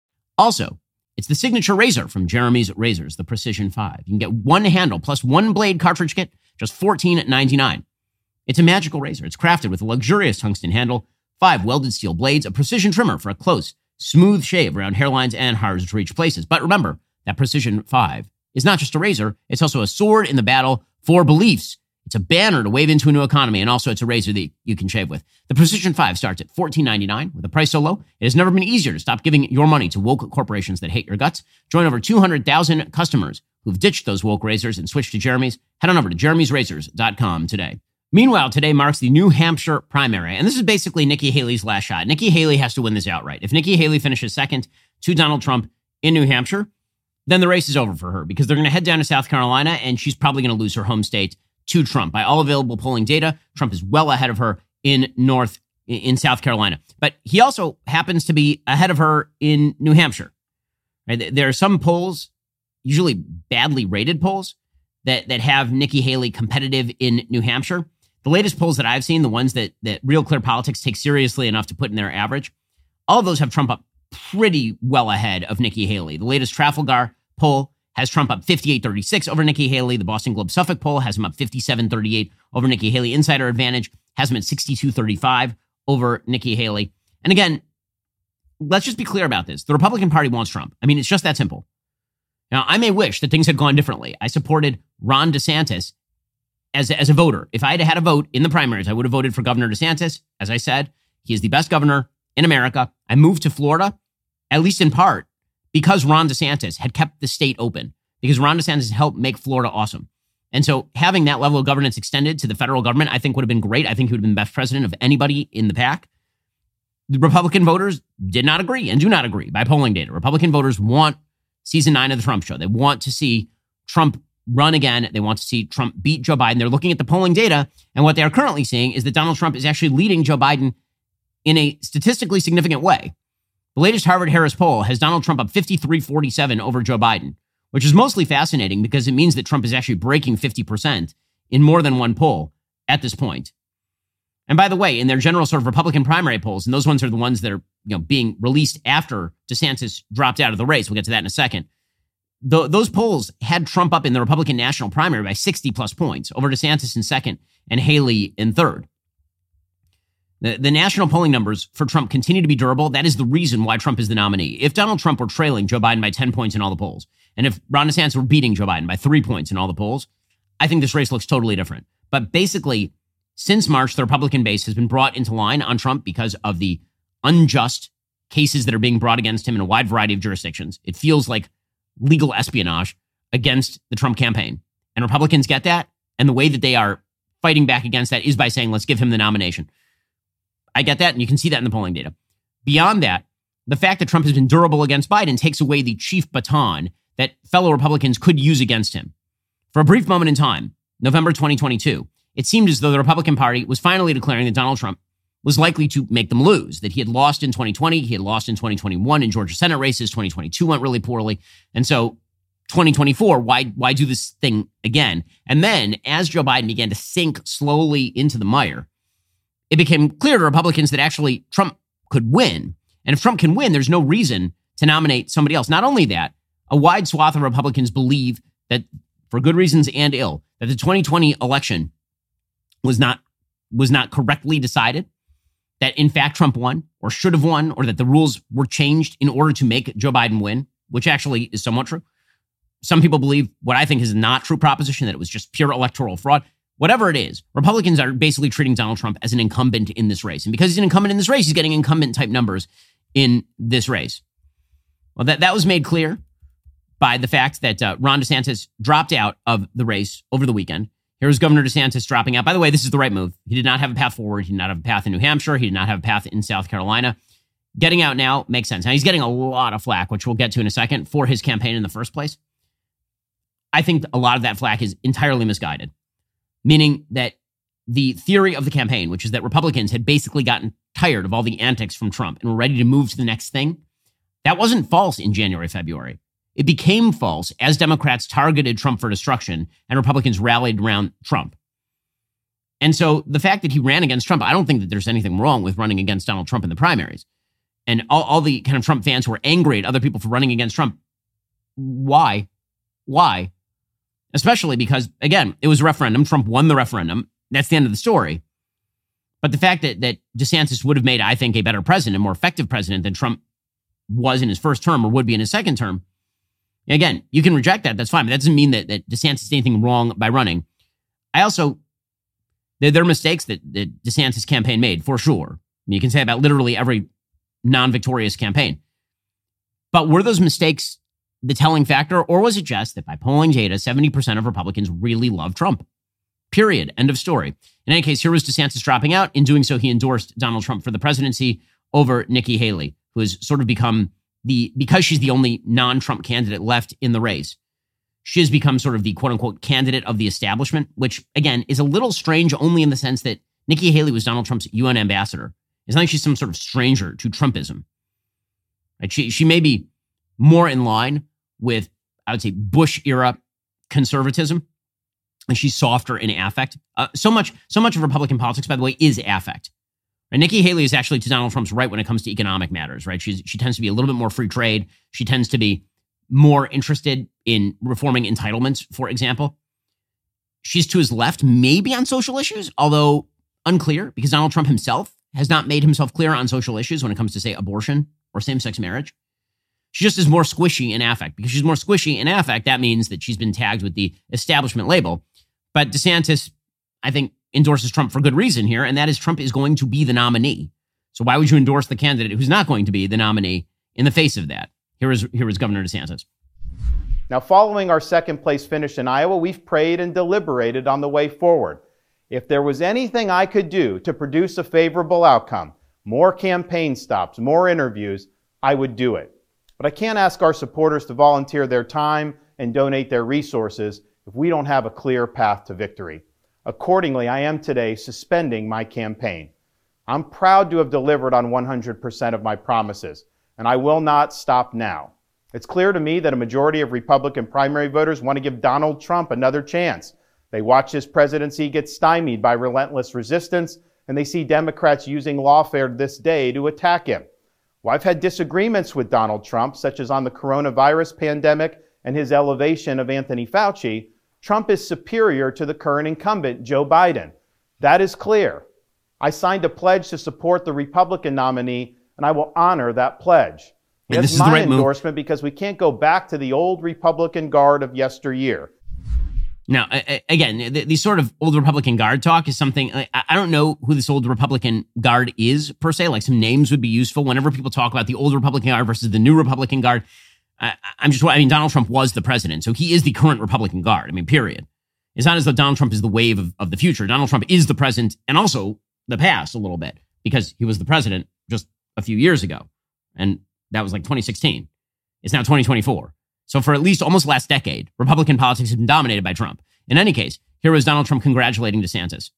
Also, it's the signature razor from Jeremy's Razors, the Precision five. You can get one handle plus one blade cartridge kit, just fourteen ninety-nine. It's a magical razor. It's crafted with a luxurious tungsten handle, five welded steel blades, a precision trimmer for a close, smooth shave around hairlines and hard-to-reach places. But remember, that Precision five is not just a razor. It's also a sword in the battle for beliefs. It's a banner to wave into a new economy, and also it's a razor that you can shave with. The Precision five starts at fourteen ninety-nine. With a price so low, it has never been easier to stop giving your money to woke corporations that hate your guts. Join over two hundred thousand customers who've ditched those woke razors and switched to Jeremy's. Head on over to jeremy's razors dot com today. Meanwhile, today marks the New Hampshire primary, and this is basically Nikki Haley's last shot. Nikki Haley has to win this outright. If Nikki Haley finishes second to Donald Trump in New Hampshire, then the race is over for her because they're going to head down to South Carolina, and she's probably going to lose her home state to Trump. By all available polling data, Trump is well ahead of her in North, in South Carolina. But he also happens to be ahead of her in New Hampshire. Right? There are some polls, usually badly rated polls, that, that have Nikki Haley competitive in New Hampshire. The latest polls that I've seen, the ones that, that Real Clear Politics takes seriously enough to put in their average, all of those have Trump up pretty well ahead of Nikki Haley. The latest Trafalgar poll has Trump up fifty-eight thirty-six over Nikki Haley. The Boston Globe Suffolk poll has him up fifty-seven thirty-eight over Nikki Haley. Insider Advantage has him at sixty-two thirty-five over Nikki Haley. And again, let's just be clear about this. The Republican Party wants Trump. I mean, it's just that simple. Now, I may wish that things had gone differently. I supported Ron DeSantis as, as a voter. If I had had a vote in the primaries, I would have voted for Governor DeSantis. As I said, he is the best governor in America. I moved to Florida, at least in part, because Ron DeSantis had kept the state open, because Ron DeSantis helped make Florida awesome. And so having that level of governance extended to the federal government, I think would have been great. I think he would have been the best president of anybody in the pack. The Republican voters did not agree and do not agree by polling data. Republican voters want season nine of the Trump show. They want to see Trump run again. They want to see Trump beat Joe Biden. They're looking at the polling data, and what they are currently seeing is that Donald Trump is actually leading Joe Biden in a statistically significant way. The latest Harvard-Harris poll has Donald Trump up fifty-three forty-seven over Joe Biden, which is mostly fascinating because it means that Trump is actually breaking fifty percent in more than one poll at this point. And by the way, in their general sort of Republican primary polls, and those ones are the ones that are, you know, being released after DeSantis dropped out of the race. We'll get to that in a second. The, those polls had Trump up in the Republican national primary by sixty plus points over DeSantis in second and Haley in third. The, the national polling numbers for Trump continue to be durable. That is the reason why Trump is the nominee. If Donald Trump were trailing Joe Biden by ten points in all the polls, and if Ron DeSantis were beating Joe Biden by three points in all the polls, I think this race looks totally different. But basically, since March, the Republican base has been brought into line on Trump because of the unjust cases that are being brought against him in a wide variety of jurisdictions. It feels like legal espionage against the Trump campaign. And Republicans get that. And the way that they are fighting back against that is by saying, let's give him the nomination. I get that. And you can see that in the polling data. Beyond that, the fact that Trump has been durable against Biden takes away the chief baton that fellow Republicans could use against him. For a brief moment in time, November twenty twenty-two, it seemed as though the Republican Party was finally declaring that Donald Trump was likely to make them lose, that he had lost in twenty twenty, he had lost in twenty twenty-one in Georgia Senate races, twenty twenty-two went really poorly. And so twenty twenty-four, why, why do this thing again? And then as Joe Biden began to sink slowly into the mire, it became clear to Republicans that actually Trump could win. And if Trump can win, there's no reason to nominate somebody else. Not only that, a wide swath of Republicans believe that, for good reasons and ill, that the twenty twenty election was not was not correctly decided, that in fact Trump won or should have won, or that the rules were changed in order to make Joe Biden win, which actually is somewhat true. Some people believe what I think is not true proposition, that it was just pure electoral fraud. Whatever it is, Republicans are basically treating Donald Trump as an incumbent in this race. And because he's an incumbent in this race, he's getting incumbent type numbers in this race. Well, that, that was made clear by the fact that uh, Ron DeSantis dropped out of the race over the weekend. Here's Governor DeSantis dropping out. By the way, this is the right move. He did not have a path forward. He did not have a path in New Hampshire. He did not have a path in South Carolina. Getting out now makes sense. Now, he's getting a lot of flack, which we'll get to in a second, for his campaign in the first place. I think a lot of that flack is entirely misguided, meaning that the theory of the campaign, which is that Republicans had basically gotten tired of all the antics from Trump and were ready to move to the next thing, that wasn't false in January, February. It became false as Democrats targeted Trump for destruction and Republicans rallied around Trump. And so the fact that he ran against Trump, I don't think that there's anything wrong with running against Donald Trump in the primaries. And all, all the kind of Trump fans who were angry at other people for running against Trump, why? Why? Especially because, again, it was a referendum. Trump won the referendum. That's the end of the story. But the fact that, that DeSantis would have made, I think, a better president, a more effective president than Trump was in his first term or would be in his second term, again, you can reject that. That's fine. But that doesn't mean that, that DeSantis did anything wrong by running. I also, there, there are mistakes that the DeSantis campaign made, for sure. I mean, you can say about literally every non-victorious campaign. But were those mistakes the telling factor, or was it just that by polling data, seventy percent of Republicans really love Trump? Period. End of story. In any case, here was DeSantis dropping out. In doing so, he endorsed Donald Trump for the presidency over Nikki Haley, who has sort of become the, because she's the only non-Trump candidate left in the race, she has become sort of the quote-unquote candidate of the establishment, which, again, is a little strange only in the sense that Nikki Haley was Donald Trump's U N ambassador. It's not like she's some sort of stranger to Trumpism. Right? She, she may be more in line with, I would say, Bush-era conservatism, and she's softer in affect. Uh, so much, so much of Republican politics, by the way, is affect. Right? Nikki Haley is actually to Donald Trump's right when it comes to economic matters. Right? She's, she tends to be a little bit more free trade. She tends to be more interested in reforming entitlements, for example. She's to his left, maybe on social issues, although unclear, because Donald Trump himself has not made himself clear on social issues when it comes to, say, abortion or same-sex marriage. She just is more squishy in affect. Because she's more squishy in affect, that means that she's been tagged with the establishment label. But DeSantis, I think, endorses Trump for good reason here, and that is Trump is going to be the nominee. So why would you endorse the candidate who's not going to be the nominee in the face of that? Here is, here is Governor DeSantis. Now, following our second place finish in Iowa, we've prayed and deliberated on the way forward. If there was anything I could do to produce a favorable outcome, more campaign stops, more interviews, I would do it. But I can't ask our supporters to volunteer their time and donate their resources if we don't have a clear path to victory. Accordingly, I am today suspending my campaign. I'm proud to have delivered on one hundred percent of my promises, and I will not stop now. It's clear to me that a majority of Republican primary voters want to give Donald Trump another chance. They watch his presidency get stymied by relentless resistance, and they see Democrats using lawfare this day to attack him. Well, I've had disagreements with Donald Trump, such as on the coronavirus pandemic and his elevation of Anthony Fauci. Trump is superior to the current incumbent, Joe Biden. That is clear. I signed a pledge to support the Republican nominee, and I will honor that pledge. And this is my the right endorsement move. Because we can't go back to the old Republican guard of yesteryear. Now, again, these sort of old Republican guard talk is something, I don't know who this old Republican guard is per se, like some names would be useful whenever people talk about the old Republican guard versus the new Republican guard. I'm just, I mean, Donald Trump was the president, so he is the current Republican guard. I mean, period. It's not as though Donald Trump is the wave of, of the future. Donald Trump is the present and also the past a little bit because he was the president just a few years ago. And that was like twenty sixteen. It's now twenty twenty-four. So for at least almost last decade, Republican politics has been dominated by Trump. In any case, here was Donald Trump congratulating DeSantis.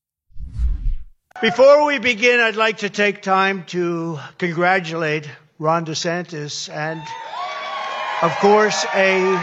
Before we begin, I'd like to take time to congratulate Ron DeSantis and, of course, a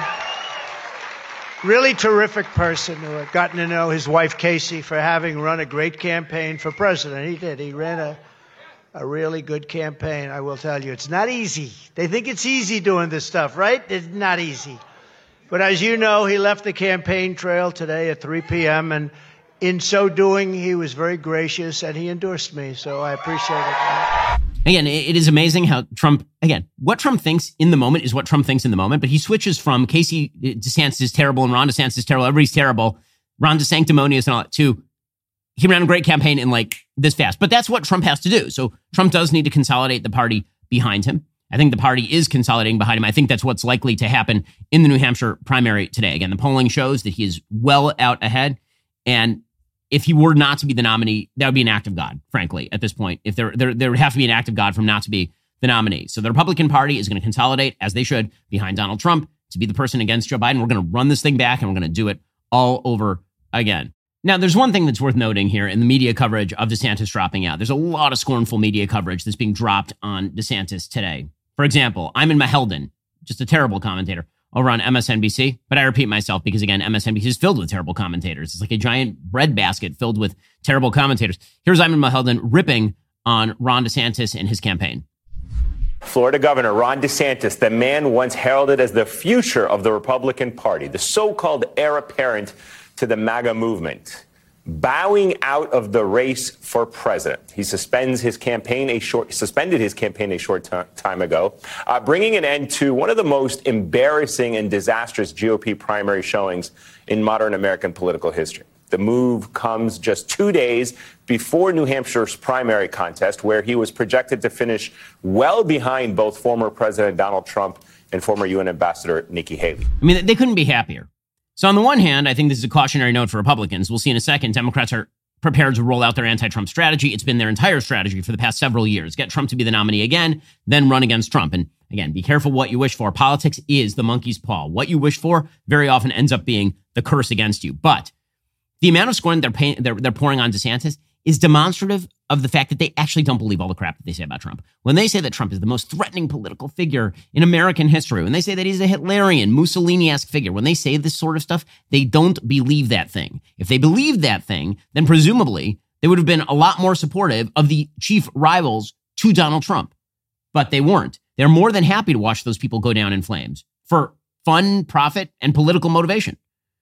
really terrific person who I've gotten to know, his wife, Casey, for having run a great campaign for president. He did. He ran a A really good campaign, I will tell you. It's not easy. They think it's easy doing this stuff, right? It's not easy. But as you know, he left the campaign trail today at three p.m., and in so doing, he was very gracious, and he endorsed me, so I appreciate it. Again, it is amazing how Trump, again, what Trump thinks in the moment is what Trump thinks in the moment, but he switches from Casey DeSantis is terrible and Ron DeSantis is terrible, everybody's terrible, Ron DeSanctimonious and all that, to he ran a great campaign in like this fast. But that's what Trump has to do. So Trump does need to consolidate the party behind him. I think the party is consolidating behind him. I think that's what's likely to happen in the New Hampshire primary today. Again, the polling shows that he is well out ahead. And if he were not to be the nominee, that would be an act of God, frankly, at this point. If there, there, there would have to be an act of God for him not to be the nominee. So the Republican Party is going to consolidate, as they should, behind Donald Trump to be the person against Joe Biden. We're going to run this thing back and we're going to do it all over again. Now, there's one thing that's worth noting here in the media coverage of DeSantis dropping out. There's a lot of scornful media coverage that's being dropped on DeSantis today. For example, Ayman Mahaldin, just a terrible commentator over on M S N B C. But I repeat myself because, again, M S N B C is filled with terrible commentators. It's like a giant breadbasket filled with terrible commentators. Here's Ayman Mahaldin ripping on Ron DeSantis and his campaign. Florida Governor Ron DeSantis, the man once heralded as the future of the Republican Party, the so-called heir apparent to the MAGA movement, bowing out of the race for president. He suspends his campaign a short, suspended his campaign a short t- time ago, uh, bringing an end to one of the most embarrassing and disastrous G O P primary showings in modern American political history. The move comes just two days before New Hampshire's primary contest, where he was projected to finish well behind both former President Donald Trump and former U N Ambassador Nikki Haley. I mean, they couldn't be happier. So on the one hand, I think this is a cautionary note for Republicans. We'll see in a second. Democrats are prepared to roll out their anti-Trump strategy. It's been their entire strategy for the past several years. Get Trump to be the nominee again, then run against Trump. And again, be careful what you wish for. Politics is the monkey's paw. What you wish for very often ends up being the curse against you. But the amount of scorn they're, pay- they're, they're pouring on DeSantis is demonstrative of the fact that they actually don't believe all the crap that they say about Trump. When they say that Trump is the most threatening political figure in American history, when they say that he's a Hitlerian, Mussolini-esque figure, when they say this sort of stuff, they don't believe that thing. If they believed that thing, then presumably they would have been a lot more supportive of the chief rivals to Donald Trump. But they weren't. They're more than happy to watch those people go down in flames for fun, profit, and political motivation.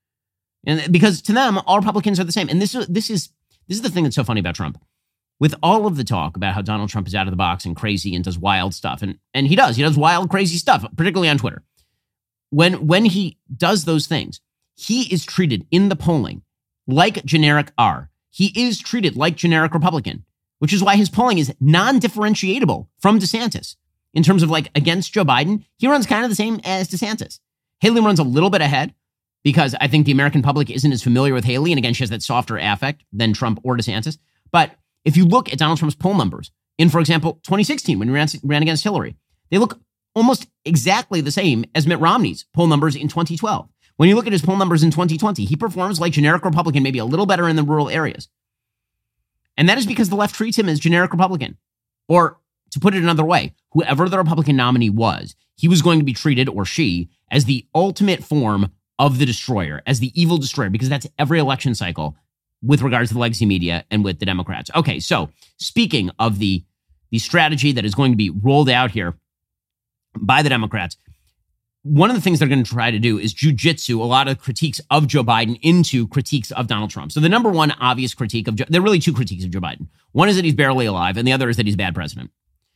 And because to them, all Republicans are the same. And this, this is This is the thing that's so funny about Trump. With all of the talk about how Donald Trump is out of the box and crazy and does wild stuff, and, and he does, he does wild, crazy stuff, particularly on Twitter. When, when he does those things, he is treated in the polling like generic R. He is treated like generic Republican, which is why his polling is non-differentiatable from DeSantis. In terms of like against Joe Biden, he runs kind of the same as DeSantis. Haley runs a little bit ahead because I think the American public isn't as familiar with Haley. And again, she has that softer affect than Trump or DeSantis. But if you look at Donald Trump's poll numbers in, for example, twenty sixteen, when he ran, ran against Hillary, they look almost exactly the same as Mitt Romney's poll numbers in twenty twelve. When you look at his poll numbers in twenty twenty, he performs like generic Republican, maybe a little better in the rural areas. And that is because the left treats him as generic Republican. Or to put it another way, whoever the Republican nominee was, he was going to be treated, or she, as the ultimate form of the destroyer, as the evil destroyer, because that's every election cycle with regards to the legacy media and with the Democrats. Okay, so speaking of the, the strategy that is going to be rolled out here by the Democrats, one of the things they're going to try to do is jujitsu a lot of critiques of Joe Biden into critiques of Donald Trump. So the number one obvious critique of Joe, there are really two critiques of Joe Biden. One is that he's barely alive, and the other is that he's a bad president.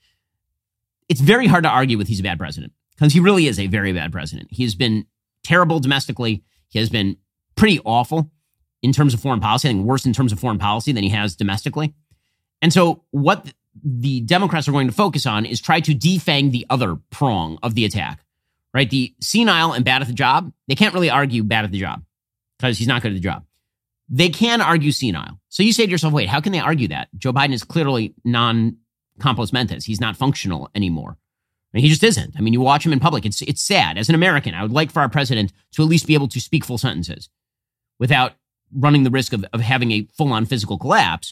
It's very hard to argue with he's a bad president because he really is a very bad president. He has been terrible domestically. He has been pretty awful in terms of foreign policy, I think worse in terms of foreign policy than he has domestically. And so what the Democrats are going to focus on is try to defang the other prong of the attack, right? The senile and bad at the job, they can't really argue bad at the job because he's not good at the job. They can argue senile. So you say to yourself, wait, how can they argue that? Joe Biden is clearly non-compos mentis. He's not functional anymore. I mean, he just isn't. I mean, you watch him in public. It's it's sad. As an American, I would like for our president to at least be able to speak full sentences without running the risk of, of having a full-on physical collapse.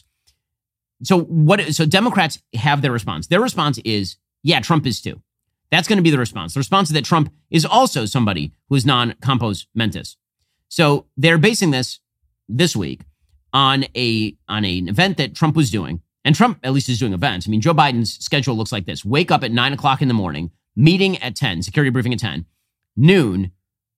So what? So Democrats have their response. Their response is, yeah, Trump is too. That's going to be the response. The response is that Trump is also somebody who is non-compos mentis. So they're basing this this week on a on an event that Trump was doing. And Trump, at least, is doing events. I mean, Joe Biden's schedule looks like this. Wake up at nine o'clock in the morning, meeting at ten, security briefing at ten, noon,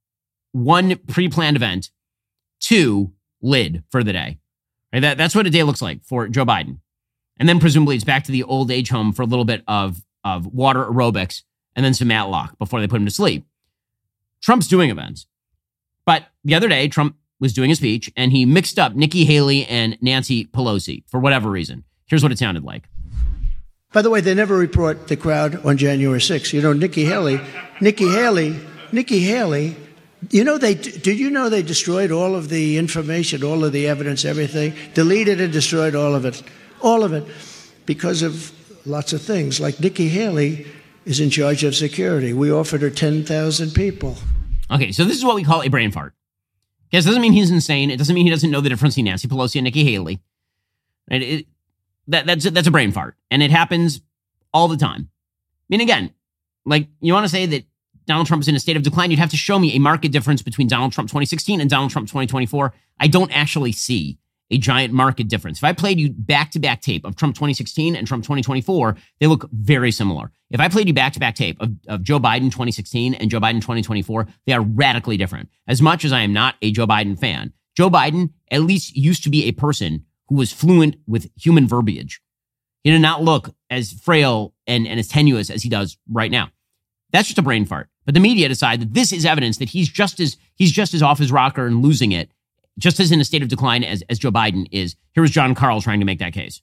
one pre-planned event, two, lid for the day. Right? That, that's what a day looks like for Joe Biden. And then presumably it's back to the old age home for a little bit of, of water aerobics and then some Matlock before they put him to sleep. Trump's doing events. But the other day, Trump was doing a speech and he mixed up Nikki Haley and Nancy Pelosi for whatever reason. Here's what it sounded like. By the way, they never report the crowd on January sixth. You know, Nikki Haley, Nikki Haley, Nikki Haley, you know, they, did you know they destroyed all of the information, all of the evidence, everything, deleted and destroyed all of it, all of it, because of lots of things. Like Nikki Haley is in charge of security. We offered her ten thousand people. Okay, so this is what we call a brain fart. Yes, it doesn't mean he's insane. It doesn't mean he doesn't know the difference between Nancy Pelosi and Nikki Haley. It, it, that, that's, that's a brain fart, and it happens all the time. I mean, again, like, you want to say that Donald Trump is in a state of decline, you'd have to show me a marked difference between Donald Trump twenty sixteen and Donald Trump twenty twenty-four. I don't actually see a giant market difference. If I played you back-to-back tape of Trump twenty sixteen and Trump twenty twenty-four, they look very similar. If I played you back-to-back tape of, of Joe Biden twenty sixteen and Joe Biden twenty twenty-four, they are radically different. As much as I am not a Joe Biden fan, Joe Biden at least used to be a person who was fluent with human verbiage. He did not look as frail and, and as tenuous as he does right now. That's just a brain fart. But the media decide that this is evidence that he's just as he's just as off his rocker and losing it, just as in a state of decline as, as Joe Biden is. Here was John Karl trying to make that case.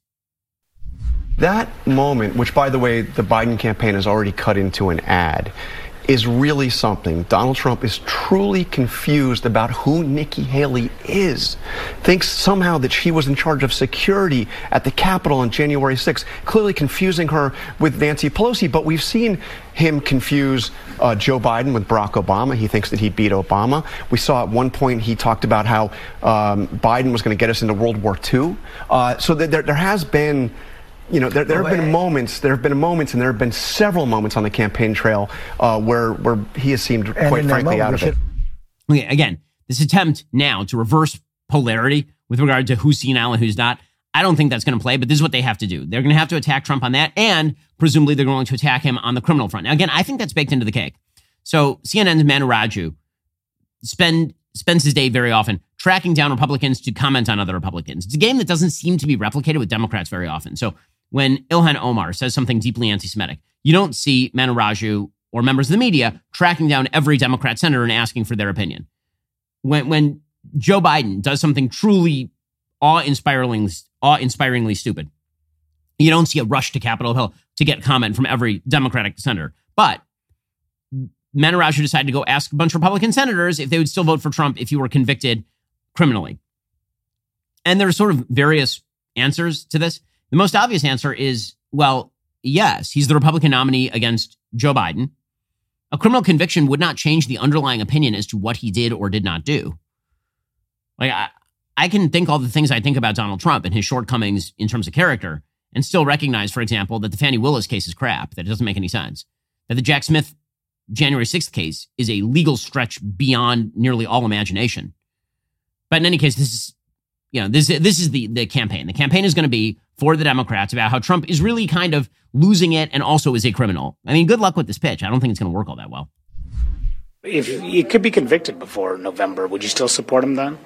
That moment, which, by the way, the Biden campaign has already cut into an ad, is really something. Donald Trump is truly confused about who Nikki Haley is. Thinks somehow that she was in charge of security at the Capitol on January sixth, clearly confusing her with Nancy Pelosi. But we've seen him confuse uh, Joe Biden with Barack Obama. He thinks that he beat Obama. We saw at one point he talked about how um, Biden was going to get us into World War Two. Uh, so there, there has been You know, there, there have been moments, there have been moments, and there have been several moments on the campaign trail uh, where where he has seemed, quite frankly, out of it. Okay, again, this attempt now to reverse polarity with regard to who's senile and who's not, I don't think that's going to play, but this is what they have to do. They're going to have to attack Trump on that, and presumably they're going to attack him on the criminal front. Now, again, I think that's baked into the cake. So C N N's Manu Raju spend, spends his day very often tracking down Republicans to comment on other Republicans. It's a game that doesn't seem to be replicated with Democrats very often. So when Ilhan Omar says something deeply anti-Semitic, you don't see Manu Raju or members of the media tracking down every Democrat senator and asking for their opinion. When when Joe Biden does something truly awe-inspiringly, awe-inspiringly stupid, You don't see a rush to Capitol Hill to get comment from every Democratic senator. But Menaraja decided to go ask a bunch of Republican senators if they would still vote for Trump if he were convicted criminally. And there are sort of various answers to this. The most obvious answer is, well, yes, he's the Republican nominee against Joe Biden. A criminal conviction would not change the underlying opinion as to what he did or did not do. Like, I, I can think all the things I think about Donald Trump and his shortcomings in terms of character and still recognize, for example, that the Fani Willis case is crap, that it doesn't make any sense, that the Jack Smith January sixth case is a legal stretch beyond nearly all imagination. But in any case, this is, you know, this, this is the, the campaign. The campaign is going to be for the Democrats about how Trump is really kind of losing it and also is a criminal. I mean, good luck with this pitch. I don't think it's going to work all that well. If he could be convicted before November, would you still support him then?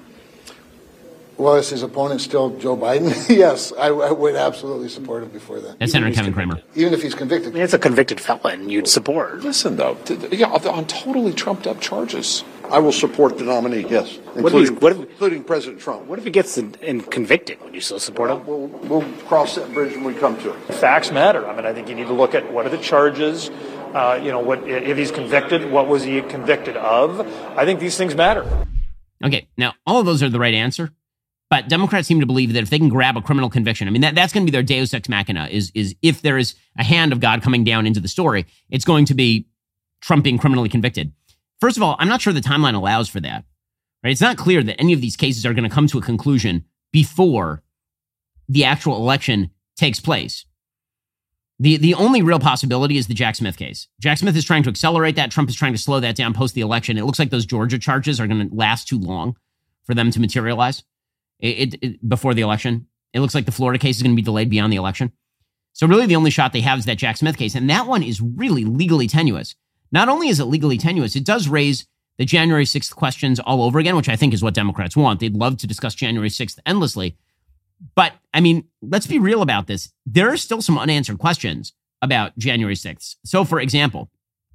Well, is his opponent still Joe Biden? Yes, I, I would absolutely support him before then. That's Senator Kevin Cramer. Even if he's convicted. I mean, it's a convicted felon you'd support. Listen, though, yeah, on totally trumped-up charges. I will support the nominee, yes, including, what if, including President Trump. What if he gets in, in convicted? Would you still support him? We'll, we'll cross that bridge when we come to it. Facts matter. I mean, I think you need to look at what are the charges. Uh, you know, what if he's convicted? What was he convicted of? I think these things matter. Okay, now all of those are the right answer. But Democrats seem to believe that if they can grab a criminal conviction, I mean, that, that's going to be their deus ex machina, is, is if there is a hand of God coming down into the story, it's going to be Trump being criminally convicted. First of all, I'm not sure the timeline allows for that. Right? It's not clear that any of these cases are going to come to a conclusion before the actual election takes place. The, the only real possibility is the Jack Smith case. Jack Smith is trying to accelerate that. Trump is trying to slow that down post the election. It looks like those Georgia charges are going to last too long for them to materialize. It, it, before the election. It looks like the Florida case is going to be delayed beyond the election. So really the only shot they have is that Jack Smith case. And that one is really legally tenuous. Not only is it legally tenuous, it does raise the January sixth questions all over again, which I think is what Democrats want. They'd love to discuss January sixth endlessly. But, I mean, let's be real about this. There are still some unanswered questions about January sixth. So, for example,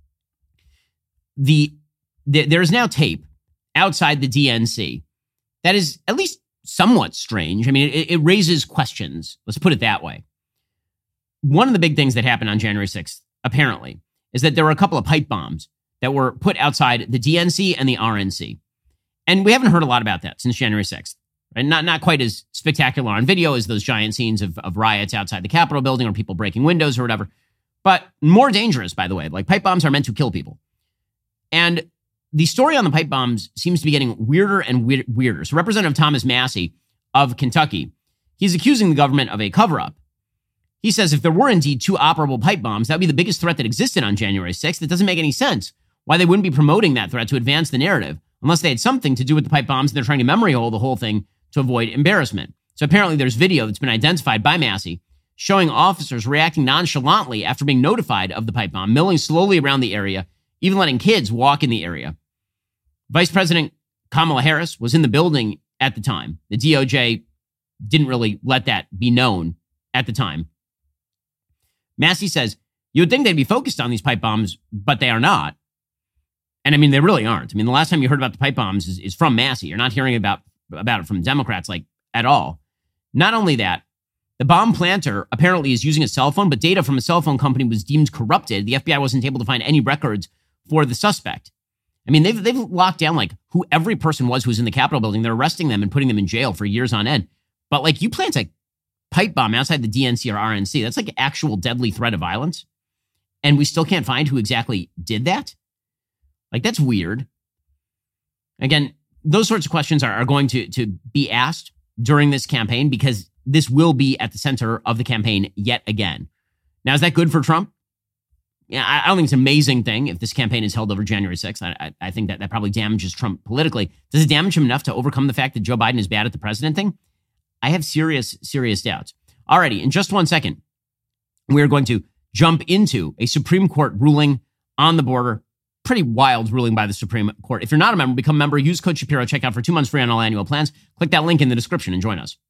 the, the there is now tape outside the D N C that is at least somewhat strange. I mean, it, it raises questions. Let's put it that way. One of the big things that happened on January sixth, apparently, is that there were a couple of pipe bombs that were put outside the D N C and the R N C. And we haven't heard a lot about that since January sixth. Right? Not, not quite as spectacular on video as those giant scenes of, of riots outside the Capitol building or people breaking windows or whatever. But more dangerous, by the way. Like, pipe bombs are meant to kill people. And the story on the pipe bombs seems to be getting weirder and weird, weirder. So Representative Thomas Massie of Kentucky, he's accusing the government of a cover-up. He says if there were indeed two operable pipe bombs, that would be the biggest threat that existed on January sixth. It doesn't make any sense why they wouldn't be promoting that threat to advance the narrative, unless they had something to do with the pipe bombs and they're trying to memory hole the whole thing to avoid embarrassment. So apparently there's video that's been identified by Massie showing officers reacting nonchalantly after being notified of the pipe bomb, milling slowly around the area, even letting kids walk in the area. Vice President Kamala Harris was in the building at the time. The D O J didn't really let that be known at the time. Massie says, you would think they'd be focused on these pipe bombs, but they are not. And I mean, they really aren't. I mean, the last time you heard about the pipe bombs is, is from Massie. You're not hearing about, about it from Democrats, like, at all. Not only that, the bomb planter apparently is using a cell phone, but data from a cell phone company was deemed corrupted. The F B I wasn't able to find any records for the suspect. I mean, they've they've locked down like who every person was who was in the Capitol building. They're arresting them and putting them in jail for years on end. But like, you plant a pipe bomb outside the D N C or R N C, that's like actual deadly threat of violence. And we still can't find who exactly did that. Like, that's weird. Again, those sorts of questions are, are going to, to be asked during this campaign because this will be at the center of the campaign yet again. Now, is that good for Trump? Yeah, I don't think it's an amazing thing if this campaign is held over January sixth. I, I, I think that that probably damages Trump politically. Does it damage him enough to overcome the fact that Joe Biden is bad at the president thing? I have serious, serious doubts. Alrighty, in just one second, we're going to jump into a Supreme Court ruling on the border. Pretty wild ruling by the Supreme Court. If you're not a member, become a member. Use code Shapiro. Check out for two months free on all annual plans. Click that link in the description and join us.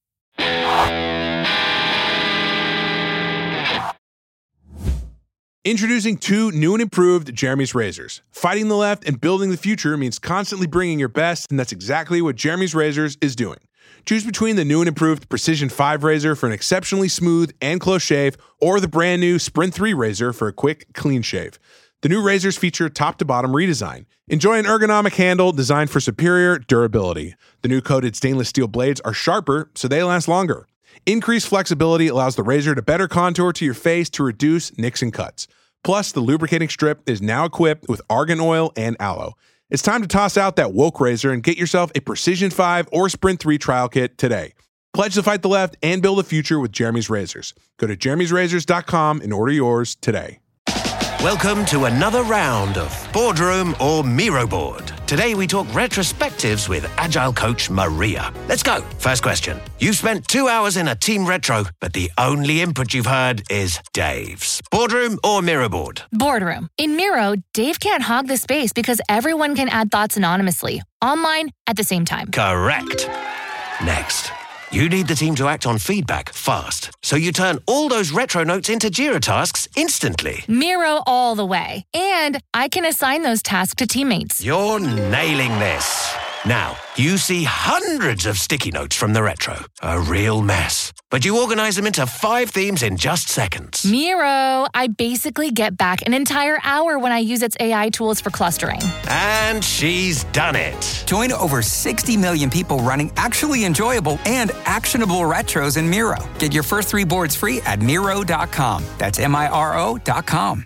Introducing two new and improved Jeremy's Razors. Fighting the left and building the future means constantly bringing your best, and that's exactly what Jeremy's Razors is doing. Choose between the new and improved Precision five razor for an exceptionally smooth and close shave, or the brand new Sprint three razor for a quick, clean shave. The new razors feature top-to-bottom redesign. Enjoy an ergonomic handle designed for superior durability. The new coated stainless steel blades are sharper, so they last longer. Increased flexibility allows the razor to better contour to your face to reduce nicks and cuts. Plus, the lubricating strip is now equipped with argan oil and aloe. It's time to toss out that woke razor and get yourself a Precision five or Sprint three trial kit today. Pledge to fight the left and build a future with Jeremy's Razors. Go to jeremy's razors dot com and order yours today. Welcome to another round of Boardroom or Miro Board. Today we talk retrospectives with Agile coach Maria. Let's go. First question. You've spent two hours in a team retro, but the only input you've heard is Dave's. Boardroom or Miro Board? Boardroom. In Miro, Dave can't hog the space because everyone can add thoughts anonymously, online at the same time. Correct. Next. You need the team to act on feedback fast, so you turn all those retro notes into Jira tasks instantly. Miro all the way. And I can assign those tasks to teammates. You're nailing this. Now, you see hundreds of sticky notes from the retro. A real mess. But you organize them into five themes in just seconds. Miro, I basically get back an entire hour when I use its A I tools for clustering. And she's done it. Join over sixty million people running actually enjoyable and actionable retros in Miro. Get your first three boards free at Miro dot com. That's M I R O dot com.